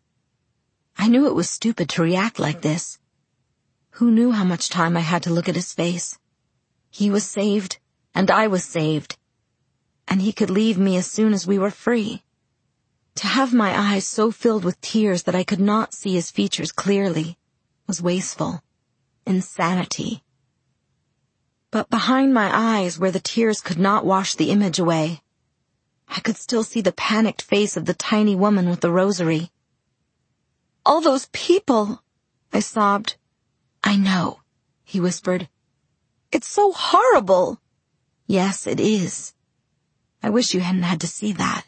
I knew it was stupid to react like this. Who knew how much time I had to look at his face? He was saved, and I was saved, and he could leave me as soon as we were free. To have my eyes so filled with tears that I could not see his features clearly was wasteful, insanity. But behind my eyes, where the tears could not wash the image away, I could still see the panicked face of the tiny woman with the rosary. "All those people," I sobbed. "I know," he whispered. "It's so horrible." "Yes, it is. I wish you hadn't had to see that."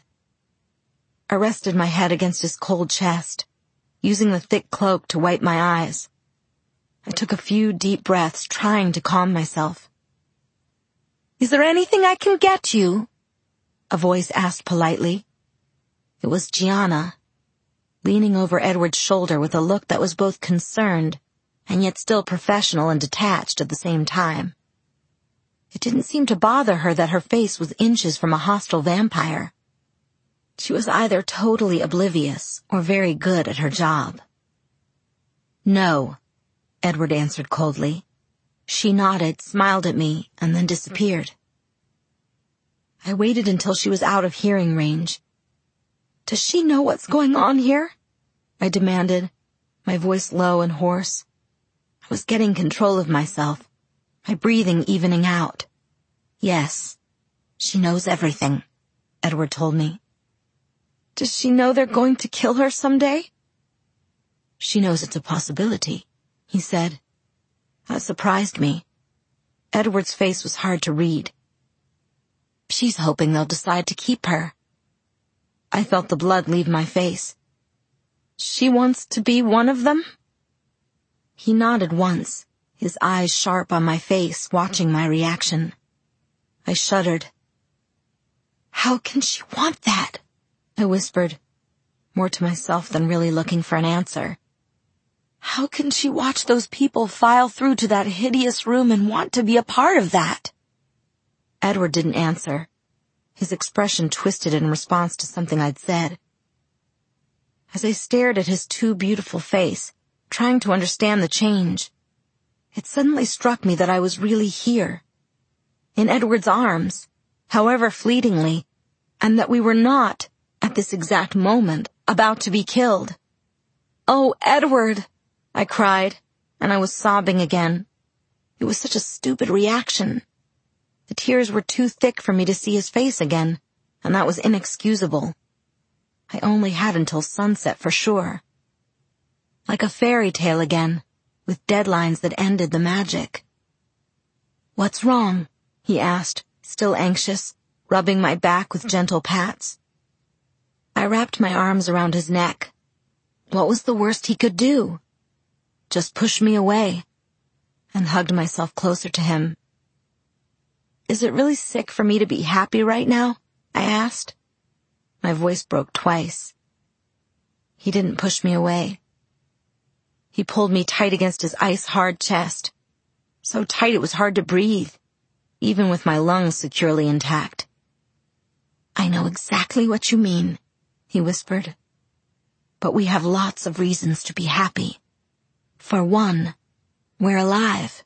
I rested my head against his cold chest, using the thick cloak to wipe my eyes. I took a few deep breaths, trying to calm myself. "Is there anything I can get you?" a voice asked politely. It was Gianna, leaning over Edward's shoulder with a look that was both concerned and yet still professional and detached at the same time. It didn't seem to bother her that her face was inches from a hostile vampire. She was either totally oblivious or very good at her job. "No," Edward answered coldly. She nodded, smiled at me, and then disappeared. I waited until she was out of hearing range. "Does she know what's going on here?" I demanded, my voice low and hoarse. I was getting control of myself, my breathing evening out. "Yes, she knows everything," Edward told me. "Does she know they're going to kill her someday?" "She knows it's a possibility," he said. That surprised me. Edward's face was hard to read. "She's hoping they'll decide to keep her." I felt the blood leave my face. "She wants to be one of them?" He nodded once, his eyes sharp on my face, watching my reaction. I shuddered. "How can she want that?" I whispered, more to myself than really looking for an answer. "How can she watch those people file through to that hideous room and want to be a part of that?" Edward didn't answer. His expression twisted in response to something I'd said. As I stared at his too beautiful face, trying to understand the change, it suddenly struck me that I was really here, in Edward's arms, however fleetingly, and that we were not, at this exact moment, about to be killed. "Oh, Edward!" I cried, and I was sobbing again. It was such a stupid reaction. The tears were too thick for me to see his face again, and that was inexcusable. I only had until sunset for sure. Like a fairy tale again, with deadlines that ended the magic. "What's wrong?" he asked, still anxious, rubbing my back with gentle pats. I I wrapped my arms around his neck. What was the worst he could do? Just push me away, and hugged myself closer to him. Is it really sick for me to be happy right now? I asked. My voice broke twice. He didn't push me away. He pulled me tight against his ice-hard chest, so tight it was hard to breathe, even with my lungs securely intact. I know exactly what you mean, he whispered. But we have lots of reasons to be happy. For one, we're alive.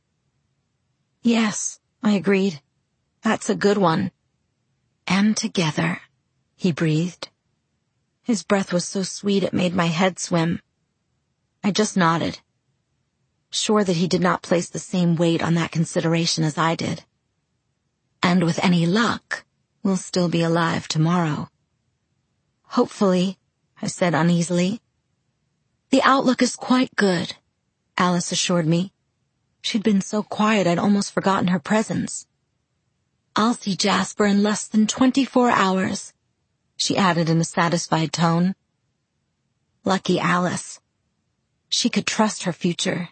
Yes, I agreed. That's a good one. And together, he breathed. His breath was so sweet it made my head swim. I just nodded, sure that he did not place the same weight on that consideration as I did. And with any luck, we'll still be alive tomorrow. Hopefully, I said uneasily. The outlook is quite good, Alice assured me. She'd been so quiet I'd almost forgotten her presence. I'll see Jasper in less than 24 hours, she added in a satisfied tone. Lucky Alice. She could trust her future.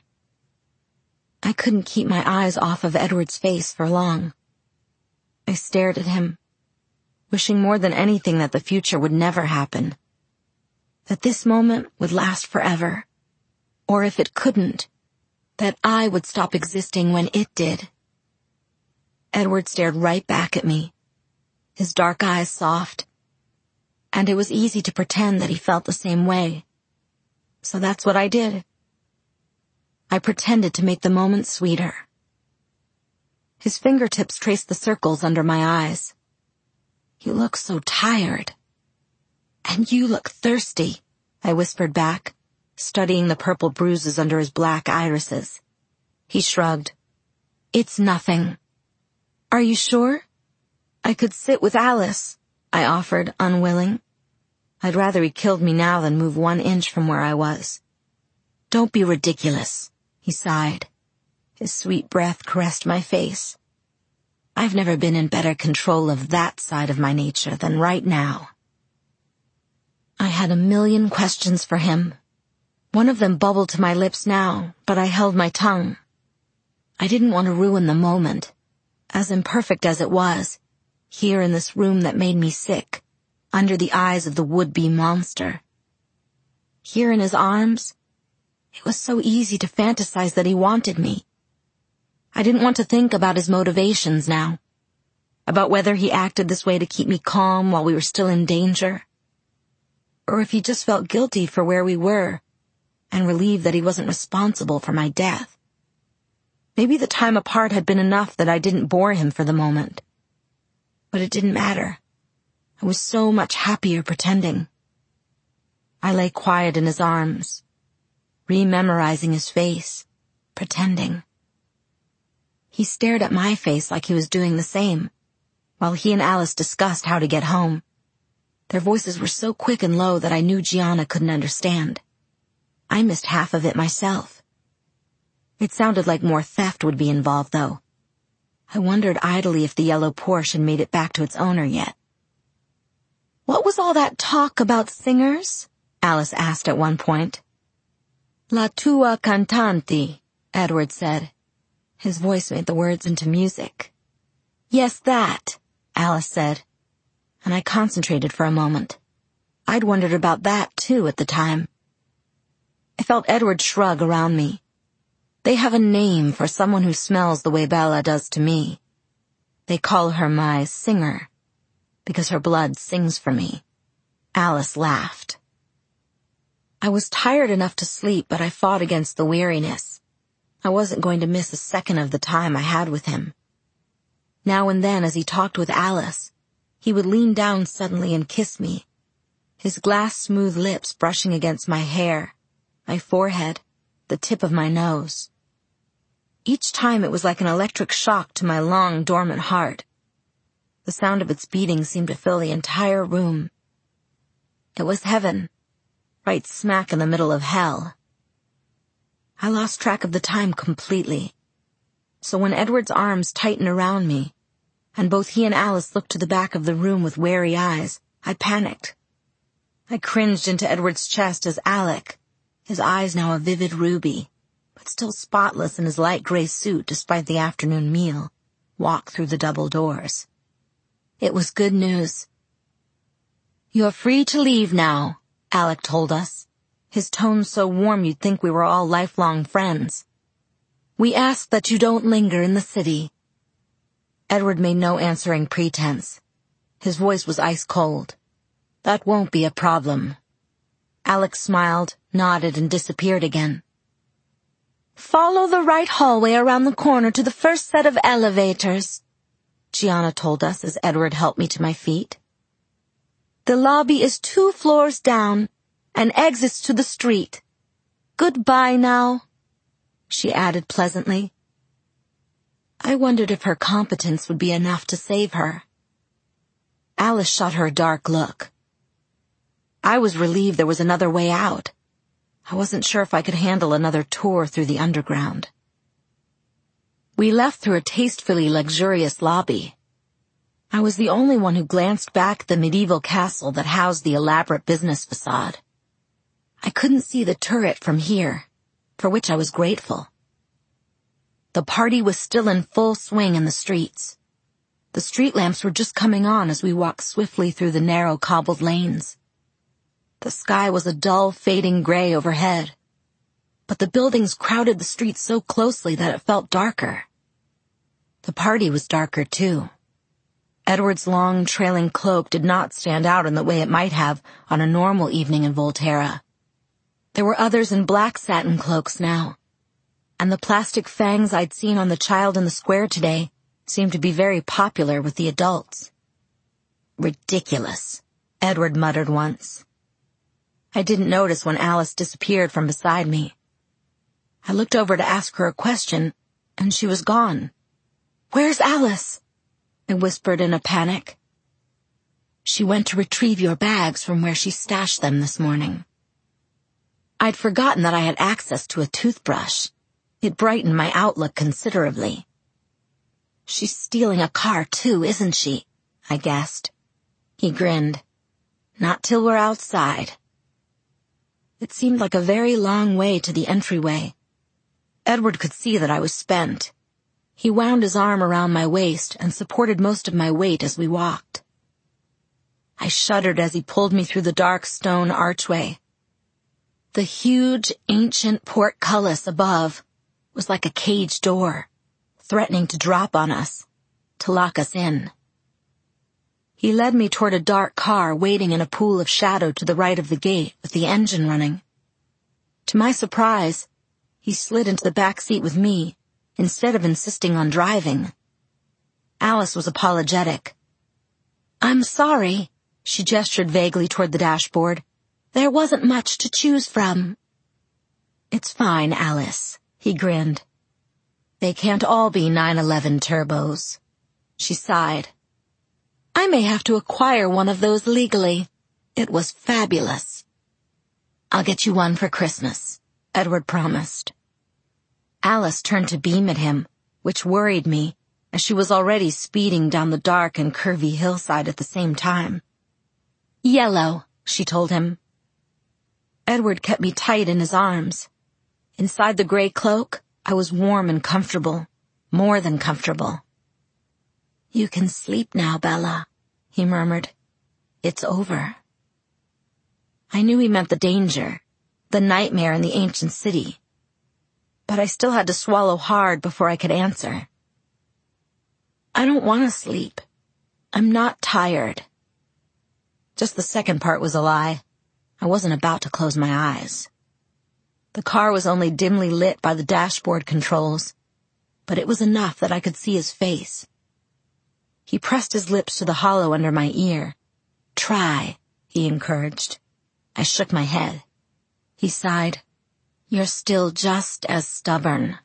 I couldn't keep my eyes off of Edward's face for long. I stared at him, wishing more than anything that the future would never happen. That this moment would last forever. Or if it couldn't, that I would stop existing when it did. Edward stared right back at me, his dark eyes soft, and it was easy to pretend that he felt the same way. So that's what I did. I pretended to make the moment sweeter. His fingertips traced the circles under my eyes. You look so tired. And you look thirsty, I whispered back, studying the purple bruises under his black irises. He shrugged. It's nothing. Are you sure? I could sit with Alice, I offered, unwilling. I'd rather he killed me now than move 1 inch from where I was. Don't be ridiculous, he sighed. His sweet breath caressed my face. I've never been in better control of that side of my nature than right now. I had a million questions for him. One of them bubbled to my lips now, but I held my tongue. I didn't want to ruin the moment, as imperfect as it was, here in this room that made me sick, under the eyes of the would-be monster. Here in his arms, it was so easy to fantasize that he wanted me. I didn't want to think about his motivations now, about whether he acted this way to keep me calm while we were still in danger, or if he just felt guilty for where we were and relieved that he wasn't responsible for my death. Maybe the time apart had been enough that I didn't bore him for the moment. But it didn't matter. I was so much happier pretending. I lay quiet in his arms, rememorizing his face, pretending. He stared at my face like he was doing the same, while he and Alice discussed how to get home. Their voices were so quick and low that I knew Gianna couldn't understand. I missed half of it myself. It sounded like more theft would be involved, though. I wondered idly if the yellow Porsche had made it back to its owner yet. What was all that talk about singers? Alice asked at one point. La tua cantanti, Edward said. His voice made the words into music. Yes, that, Alice said, and I concentrated for a moment. I'd wondered about that, too, at the time. I felt Edward shrug around me. They have a name for someone who smells the way Bella does to me. They call her my singer, because her blood sings for me. Alice laughed. I was tired enough to sleep, but I fought against the weariness. I wasn't going to miss a second of the time I had with him. Now and then, as he talked with Alice, he would lean down suddenly and kiss me, his glass-smooth lips brushing against my hair, my forehead, the tip of my nose. Each time it was like an electric shock to my long, dormant heart. The sound of its beating seemed to fill the entire room. It was heaven, right smack in the middle of hell. I lost track of the time completely. So when Edward's arms tightened around me, and both he and Alice looked to the back of the room with wary eyes, I panicked. I cringed into Edward's chest as Alec, his eyes now a vivid ruby, but still spotless in his light gray suit despite the afternoon meal, walked through the double doors. It was good news. "You're free to leave now," Alec told us, his tone so warm you'd think we were all lifelong friends. "We ask that you don't linger in the city." Edward made no answering pretense. His voice was ice cold. "That won't be a problem." Alec smiled, nodded, and disappeared again. "Follow the right hallway around the corner to the first set of elevators," Gianna told us as Edward helped me to my feet. "The lobby is 2 floors down and exits to the street. Goodbye now," she added pleasantly. I wondered if her competence would be enough to save her. Alice shot her a dark look. I was relieved there was another way out. I wasn't sure if I could handle another tour through the underground. We left through a tastefully luxurious lobby. I was the only one who glanced back at the medieval castle that housed the elaborate business facade. I couldn't see the turret from here, for which I was grateful. The party was still in full swing in the streets. The street lamps were just coming on as we walked swiftly through the narrow cobbled lanes. The sky was a dull, fading gray overhead, but the buildings crowded the streets so closely that it felt darker. The party was darker, too. Edward's long, trailing cloak did not stand out in the way it might have on a normal evening in Volterra. There were others in black satin cloaks now, and the plastic fangs I'd seen on the child in the square today seemed to be very popular with the adults. "Ridiculous," Edward muttered once. I didn't notice when Alice disappeared from beside me. I looked over to ask her a question, and she was gone. "Where's Alice?" I whispered in a panic. "She went to retrieve your bags from where she stashed them this morning." I'd forgotten that I had access to a toothbrush. It brightened my outlook considerably. "She's stealing a car too, isn't she?" I guessed. He grinned. "Not till we're outside." It seemed like a very long way to the entryway. Edward could see that I was spent. He wound his arm around my waist and supported most of my weight as we walked. I shuddered as he pulled me through the dark stone archway. The huge, ancient portcullis above was like a cage door, threatening to drop on us, to lock us in. He led me toward a dark car waiting in a pool of shadow to the right of the gate with the engine running. To my surprise, he slid into the back seat with me, instead of insisting on driving. Alice was apologetic. "I'm sorry," she gestured vaguely toward the dashboard. "There wasn't much to choose from." "It's fine, Alice," he grinned. "They can't all be 911 turbos." She sighed. "I may have to acquire one of those legally. It was fabulous." "I'll get you one for Christmas," Edward promised. Alice turned to beam at him, which worried me, as she was already speeding down the dark and curvy hillside at the same time. "Yellow," she told him. Edward kept me tight in his arms. Inside the gray cloak, I was warm and comfortable, more than comfortable. "You can sleep now, Bella," he murmured. "It's over." I knew he meant the danger, the nightmare in the ancient city. But I still had to swallow hard before I could answer. "I don't want to sleep. I'm not tired." Just the second part was a lie. I wasn't about to close my eyes. The car was only dimly lit by the dashboard controls, but it was enough that I could see his face. He pressed his lips to the hollow under my ear. "Try," he encouraged. I shook my head. He sighed. "You're still just as stubborn."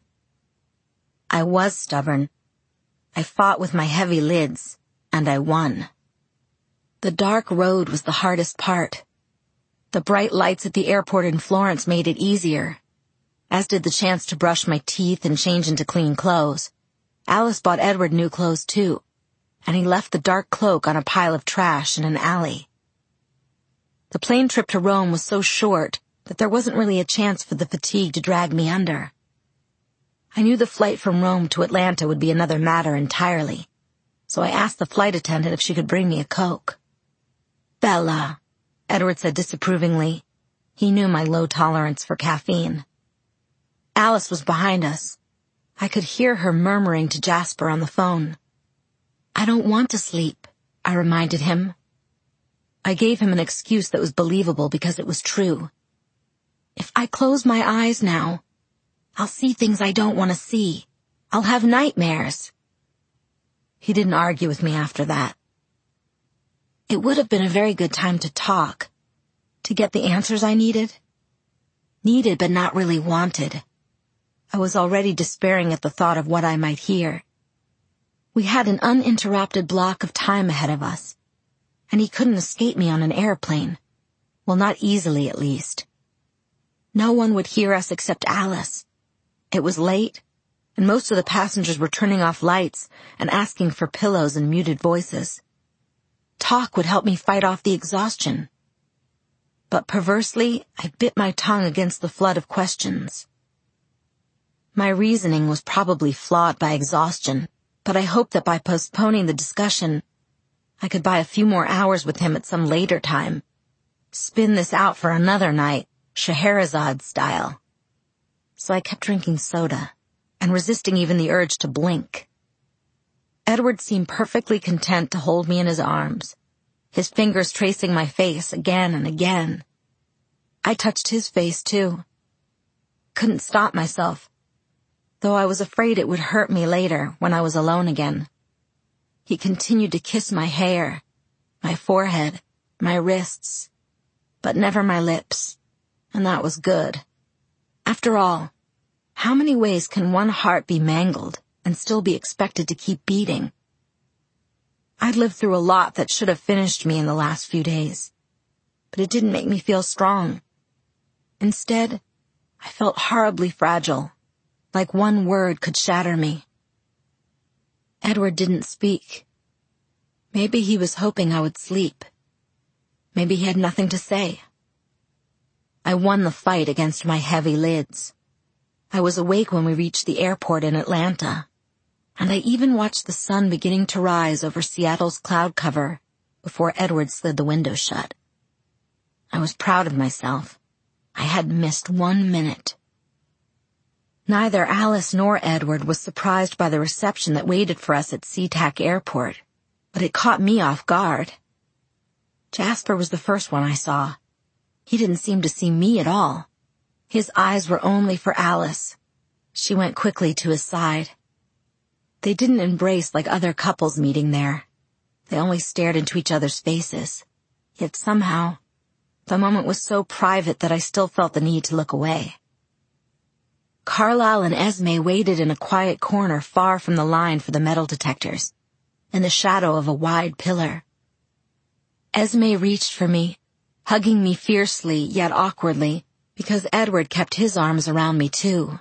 I was stubborn. I fought with my heavy lids, and I won. The dark road was the hardest part. The bright lights at the airport in Florence made it easier, as did the chance to brush my teeth and change into clean clothes. Alice bought Edward new clothes too, and he left the dark cloak on a pile of trash in an alley. The plane trip to Rome was so short that there wasn't really a chance for the fatigue to drag me under. I knew the flight from Rome to Atlanta would be another matter entirely, so I asked the flight attendant if she could bring me a Coke. "Bella," Edward said disapprovingly. He knew my low tolerance for caffeine. Alice was behind us. I could hear her murmuring to Jasper on the phone. "I don't want to sleep," I reminded him. I gave him an excuse that was believable because it was true. "If I close my eyes now, I'll see things I don't want to see. I'll have nightmares." He didn't argue with me after that. It would have been a very good time to talk, to get the answers I needed. Needed but not really wanted. I was already despairing at the thought of what I might hear. We had an uninterrupted block of time ahead of us, and he couldn't escape me on an airplane. Well, not easily, at least. No one would hear us except Alice. It was late, and most of the passengers were turning off lights and asking for pillows and muted voices. Talk would help me fight off the exhaustion. But perversely, I bit my tongue against the flood of questions. My reasoning was probably flawed by exhaustion, but I hoped that by postponing the discussion, I could buy a few more hours with him at some later time. Spin this out for another night, Scheherazade style. So I kept drinking soda, and resisting even the urge to blink. Edward seemed perfectly content to hold me in his arms, his fingers tracing my face again and again. I touched his face, too. Couldn't stop myself, though I was afraid it would hurt me later when I was alone again. He continued to kiss my hair, my forehead, my wrists, but never my lips, and that was good. After all, how many ways can one heart be mangled and still be expected to keep beating? I'd lived through a lot that should have finished me in the last few days, but it didn't make me feel strong. Instead, I felt horribly fragile, like one word could shatter me. Edward didn't speak. Maybe he was hoping I would sleep. Maybe he had nothing to say. I won the fight against my heavy lids. I was awake when we reached the airport in Atlanta, and I even watched the sun beginning to rise over Seattle's cloud cover before Edward slid the window shut. I was proud of myself. I hadn't missed 1 minute. Neither Alice nor Edward was surprised by the reception that waited for us at SeaTac Airport, but it caught me off guard. Jasper was the first one I saw. He didn't seem to see me at all. His eyes were only for Alice. She went quickly to his side. They didn't embrace like other couples meeting there. They only stared into each other's faces. Yet somehow, the moment was so private that I still felt the need to look away. Carlisle and Esme waited in a quiet corner far from the line for the metal detectors, in the shadow of a wide pillar. Esme reached for me, hugging me fiercely yet awkwardly, because Edward kept his arms around me too.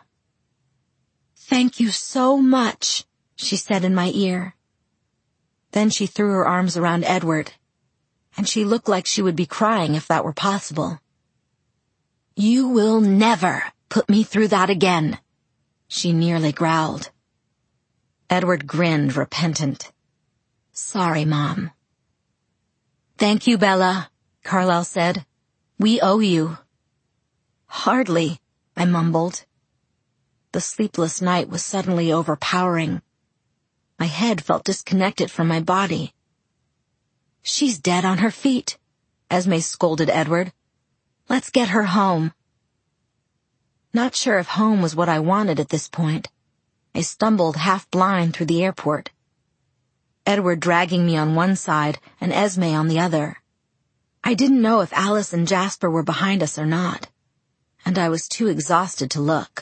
"Thank you so much," she said in my ear. Then she threw her arms around Edward, and she looked like she would be crying if that were possible. "You will never put me through that again," she nearly growled. Edward grinned, repentant. "Sorry, Mom." "Thank you, Bella," Carlisle said. "We owe you." "Hardly," I mumbled. The sleepless night was suddenly overpowering. My head felt disconnected from my body. "She's dead on her feet," Esme scolded Edward. "Let's get her home." Not sure if home was what I wanted at this point, I stumbled half-blind through the airport. Edward dragging me on one side and Esme on the other. I didn't know if Alice and Jasper were behind us or not, and I was too exhausted to look.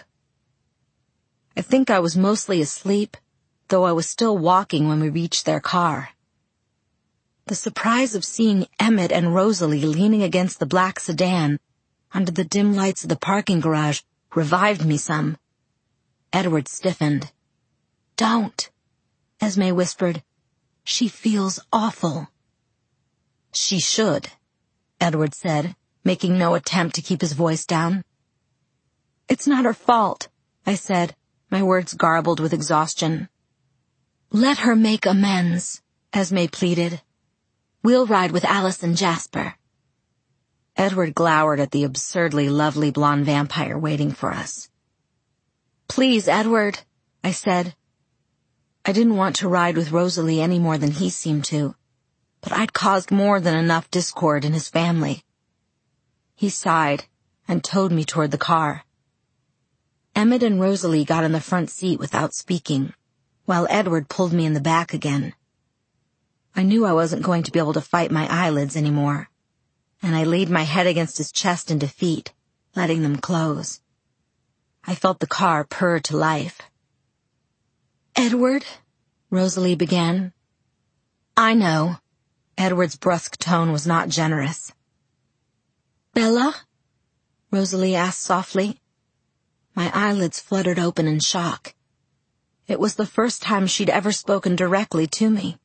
I think I was mostly asleep, though I was still walking when we reached their car. The surprise of seeing Emmett and Rosalie leaning against the black sedan under the dim lights of the parking garage revived me some. Edward stiffened. "Don't," Esme whispered. "She feels awful." She should. Edward said, making no attempt to keep his voice down. It's not her fault, I said, my words garbled with exhaustion. Let her make amends, Esme pleaded. We'll ride with Alice and Jasper. Edward glowered at the absurdly lovely blonde vampire waiting for us. Please, Edward, I said. I didn't want to ride with Rosalie any more than he seemed to, but I'd caused more than enough discord in his family. He sighed and towed me toward the car. Emmett and Rosalie got in the front seat without speaking, while Edward pulled me in the back again. I knew I wasn't going to be able to fight my eyelids anymore, and I laid my head against his chest in defeat, letting them close. I felt the car purr to life. Edward, Rosalie began. I know. Edward's brusque tone was not generous. Bella? Rosalie asked softly. My eyelids fluttered open in shock. It was the first time she'd ever spoken directly to me.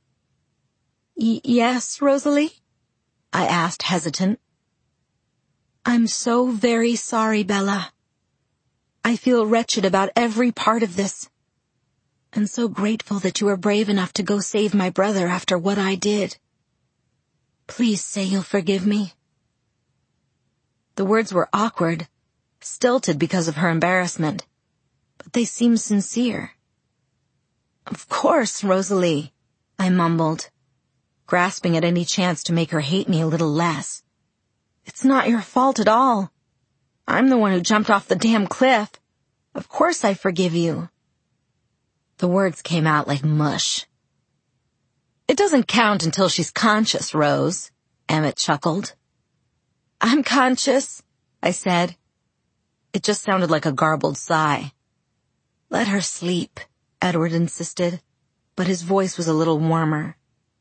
Yes, Rosalie? I asked, hesitant. I'm so very sorry, Bella. I feel wretched about every part of this, and so grateful that you were brave enough to go save my brother after what I did. Please say you'll forgive me. The words were awkward, stilted because of her embarrassment, but they seemed sincere. Of course, Rosalie, I mumbled, grasping at any chance to make her hate me a little less. It's not your fault at all. I'm the one who jumped off the damn cliff. Of course I forgive you. The words came out like mush. It doesn't count until she's conscious, Rose, Emmett chuckled. I'm conscious, I said. It just sounded like a garbled sigh. Let her sleep, Edward insisted, but his voice was a little warmer.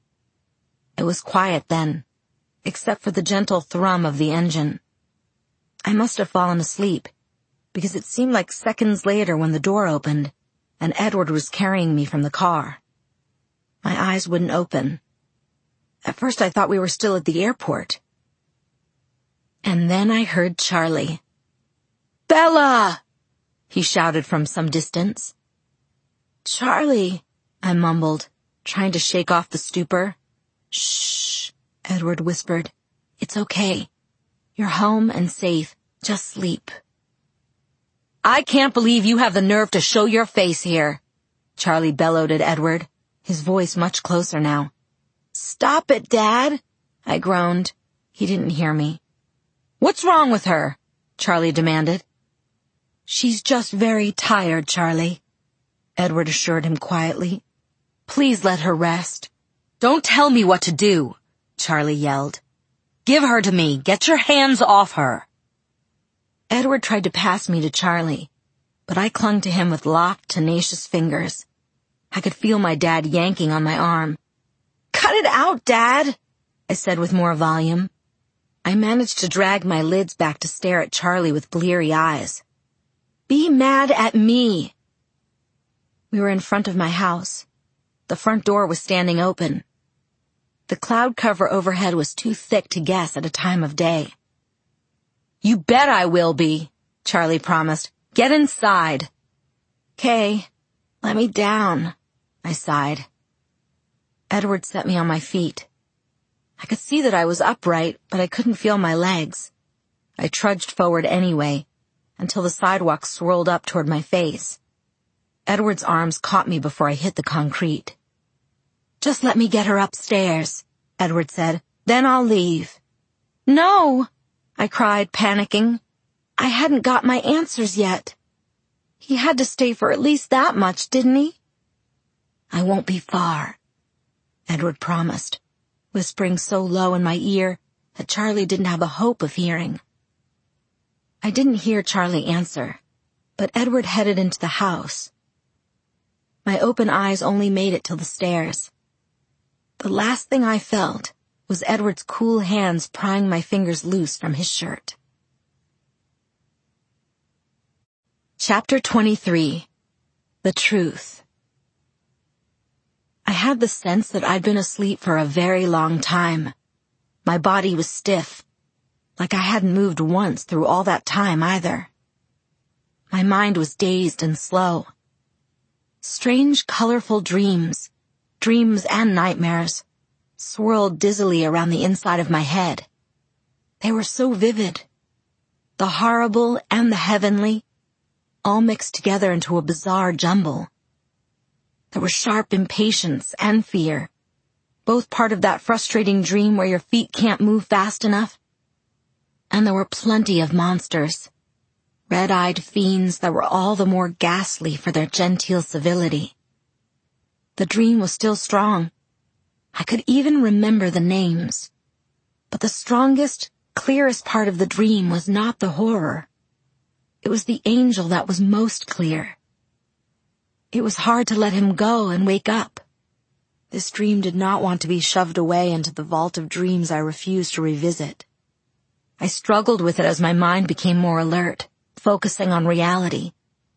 It was quiet then, except for the gentle thrum of the engine. I must have fallen asleep, because it seemed like seconds later when the door opened, and Edward was carrying me from the car. My eyes wouldn't open. At first I thought we were still at the airport. And then I heard Charlie. Bella! He shouted from some distance. Charlie, I mumbled, trying to shake off the stupor. Shh, Edward whispered. It's okay. You're home and safe. Just sleep. I can't believe you have the nerve to show your face here, Charlie bellowed at Edward, his voice much closer now. Stop it, Dad, I groaned. He didn't hear me. What's wrong with her? Charlie demanded. She's just very tired, Charlie, Edward assured him quietly. Please let her rest. Don't tell me what to do, Charlie yelled. Give her to me. Get your hands off her. Edward tried to pass me to Charlie, but I clung to him with locked, tenacious fingers. I could feel my dad yanking on my arm. Cut it out, Dad, I said with more volume. I managed to drag my lids back to stare at Charlie with bleary eyes. Be mad at me. We were in front of my house. The front door was standing open. The cloud cover overhead was too thick to guess at a time of day. You bet I will be, Charlie promised. Get inside. 'Kay, let me down, I sighed. Edward set me on my feet. I could see that I was upright, but I couldn't feel my legs. I trudged forward anyway, until the sidewalk swirled up toward my face. Edward's arms caught me before I hit the concrete. Just let me get her upstairs, Edward said. Then I'll leave. No, I cried, panicking. I hadn't got my answers yet. He had to stay for at least that much, didn't he? I won't be far, Edward promised, whispering so low in my ear that Charlie didn't have a hope of hearing. I didn't hear Charlie answer, but Edward headed into the house. My open eyes only made it till the stairs. The last thing I felt was Edward's cool hands prying my fingers loose from his shirt. Chapter 23. The Truth. I had the sense that I'd been asleep for a very long time. My body was stiff, like I hadn't moved once through all that time either. My mind was dazed and slow. Strange, colorful dreams and nightmares, swirled dizzily around the inside of my head. They were so vivid. The horrible and the heavenly, all mixed together into a bizarre jumble. There was sharp impatience and fear, both part of that frustrating dream where your feet can't move fast enough. And there were plenty of monsters, red-eyed fiends that were all the more ghastly for their genteel civility. The dream was still strong. I could even remember the names. But the strongest, clearest part of the dream was not the horror. It was the angel that was most clear. It was hard to let him go and wake up. This dream did not want to be shoved away into the vault of dreams I refused to revisit. I struggled with it as my mind became more alert, focusing on reality.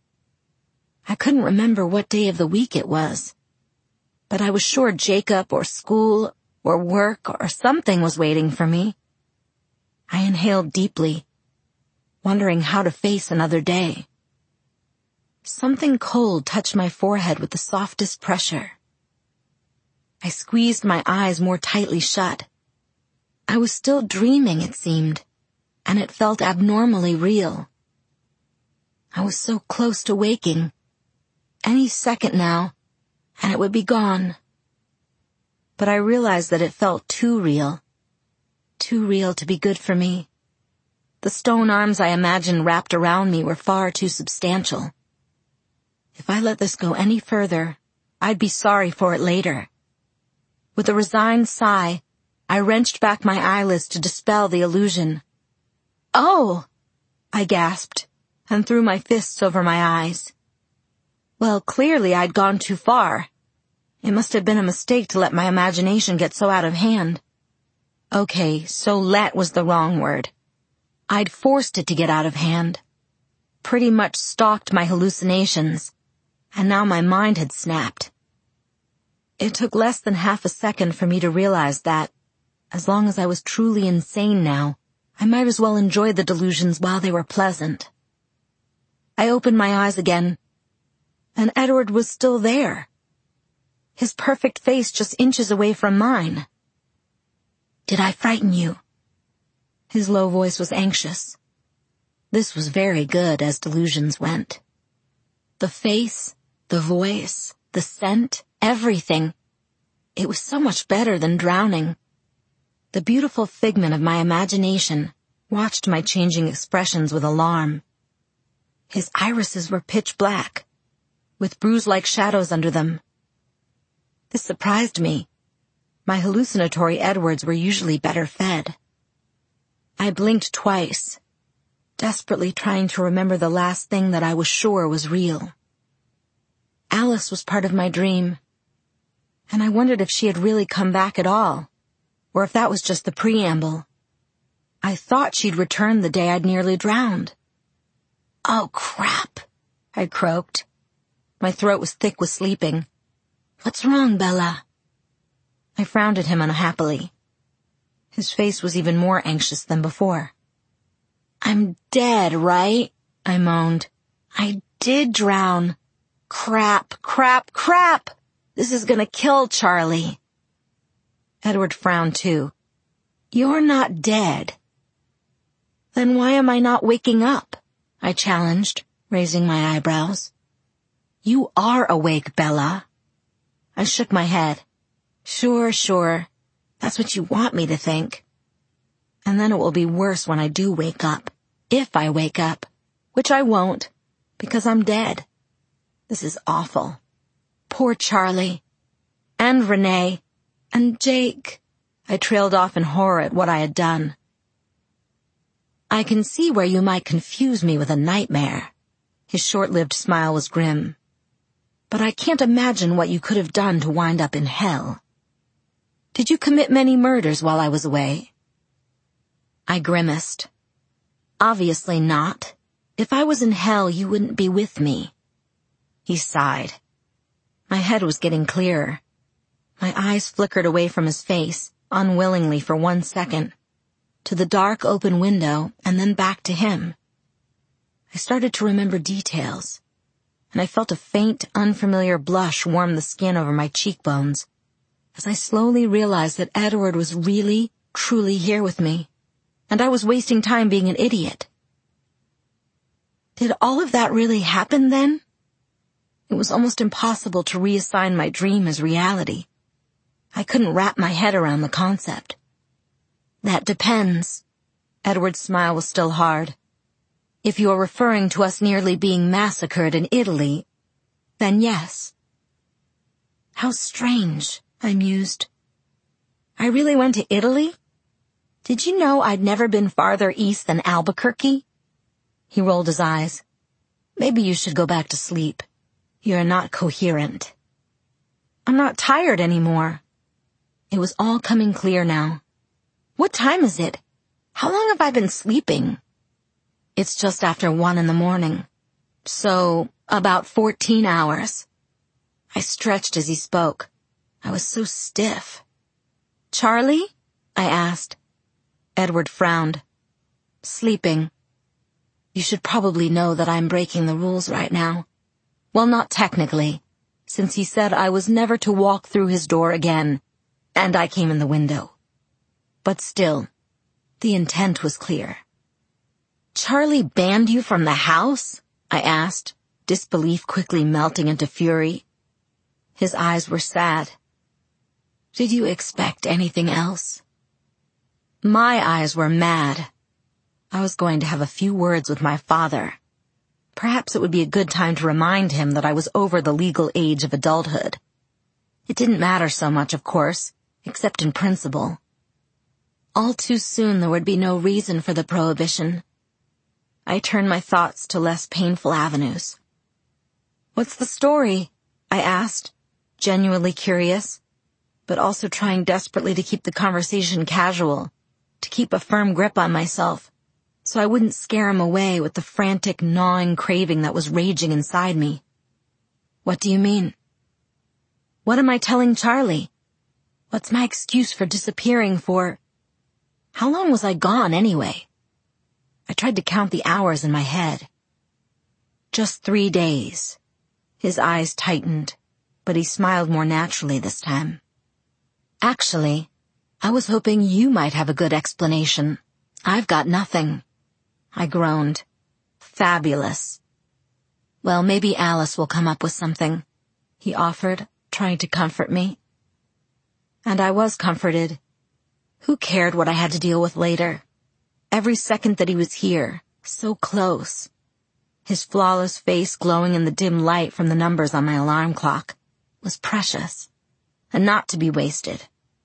I couldn't remember what day of the week it was, but I was sure Jacob or school or work or something was waiting for me. I inhaled deeply, wondering how to face another day. Something cold touched my forehead with the softest pressure. I squeezed my eyes more tightly shut. I was still dreaming, it seemed, and it felt abnormally real. I was so close to waking. Any second now, and it would be gone. But I realized that it felt too real to be good for me. The stone arms I imagined wrapped around me were far too substantial. If I let this go any further, I'd be sorry for it later. With a resigned sigh, I wrenched back my eyelids to dispel the illusion. "Oh!" I gasped, and threw my fists over my eyes. Well, clearly I'd gone too far. It must have been a mistake to let my imagination get so out of hand. Okay, so let was the wrong word. I'd forced it to get out of hand. Pretty much stalked my hallucinations, and now my mind had snapped. It took less than half a second for me to realize that, as long as I was truly insane now, I might as well enjoy the delusions while they were pleasant. I opened my eyes again, and Edward was still there. His perfect face just inches away from mine. "Did I frighten you?" His low voice was anxious. This was very good as delusions went. The face, the voice, the scent, everything. It was so much better than drowning. The beautiful figment of my imagination watched my changing expressions with alarm. His irises were pitch black, with bruise-like shadows under them. This surprised me. My hallucinatory Edwards were usually better fed. I blinked twice, desperately trying to remember the last thing that I was sure was real. Alice was part of my dream, and I wondered if she had really come back at all, or if that was just the preamble. I thought she'd returned the day I'd nearly drowned. "Oh, crap," I croaked. My throat was thick with sleeping. "What's wrong, Bella?" I frowned at him unhappily. His face was even more anxious than before. "I'm dead, right?" I moaned. "I did drown. Crap, crap, crap! This is gonna kill Charlie." Edward frowned too. "You're not dead." "Then why am I not waking up?" I challenged, raising my eyebrows. "You are awake, Bella." I shook my head. Sure. That's what you want me to think. And then it will be worse when I do wake up. If I wake up. Which I won't, because I'm dead. This is awful. Poor Charlie. And Renee. And Jake. I trailed off in horror at what I had done. "I can see where you might confuse me with a nightmare." His short-lived smile was grim. "But I can't imagine what you could have done to wind up in hell. Did you commit many murders while I was away?" I grimaced. "Obviously not. If I was in hell, you wouldn't be with me." He sighed. My head was getting clearer. My eyes flickered away from his face, unwillingly for 1 second. to the dark open window, and then back to him. I started to remember details, and I felt a faint, unfamiliar blush warm the skin over my cheekbones as I slowly realized that Edward was really, truly here with me, and I was wasting time being an idiot. Did all of that really happen then? It was almost impossible to reassign my dream as reality. I couldn't wrap my head around the concept. That depends. Edward's smile was still hard. If you're referring to us nearly being massacred in Italy, then yes. How strange, I mused. I really went to Italy? Did you know I'd never been farther east than Albuquerque? He rolled his eyes. Maybe you should go back to sleep. You're not coherent. I'm not tired anymore. It was all coming clear now. What time is it? How long have I been sleeping? It's just after 1 a.m. So, about 14 hours. I stretched as he spoke. I was so stiff. Charlie? I asked. Edward frowned. Sleeping. You should probably know that I'm breaking the rules right now. Well, not technically, since he said I was never to walk through his door again, and I came in the window. But still, the intent was clear. Charlie banned you from the house? I asked, disbelief quickly melting into fury. His eyes were sad. Did you expect anything else? My eyes were mad. I was going to have a few words with my father. Perhaps it would be a good time to remind him that I was over the legal age of adulthood. It didn't matter so much, of course, except in principle. All too soon there would be no reason for the prohibition. I turned my thoughts to less painful avenues. What's the story? I asked, genuinely curious, but also trying desperately to keep the conversation casual, to keep a firm grip on myself, so I wouldn't scare him away with the frantic, gnawing craving that was raging inside me. What do you mean? What am I telling Charlie? What's my excuse for disappearing for... How long was I gone anyway? I tried to count the hours in my head. Just 3 days. His eyes tightened, but he smiled more naturally this time. Actually, I was hoping you might have a good explanation. I've got nothing. I groaned. Fabulous. Well, maybe Alice will come up with something, he offered, trying to comfort me. And I was comforted. Who cared what I had to deal with later? Every second that he was here, so close. His flawless face glowing in the dim light from the numbers on my alarm clock was precious, and not to be wasted.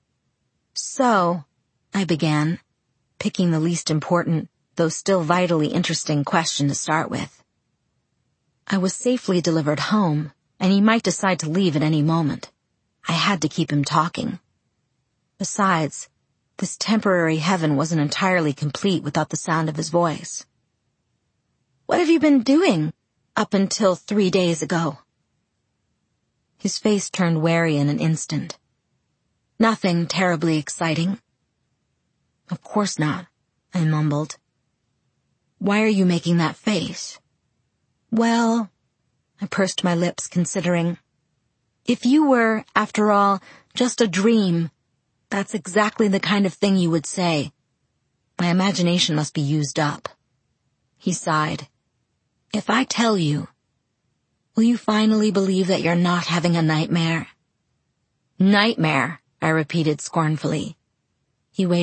So, I began, picking the least important, though still vitally interesting question to start with. I was safely delivered home, and he might decide to leave at any moment. I had to keep him talking. Besides, this temporary heaven wasn't entirely complete without the sound of his voice. What have you been doing up until 3 days ago? His face turned wary in an instant. Nothing terribly exciting. Of course not, I mumbled. Why are you making that face? Well, I pursed my lips, considering. If you were, after all, just a dream, that's exactly the kind of thing you would say. My imagination must be used up. He sighed. If I tell you, will you finally believe that you're not having a nightmare? Nightmare, I repeated scornfully. He waited.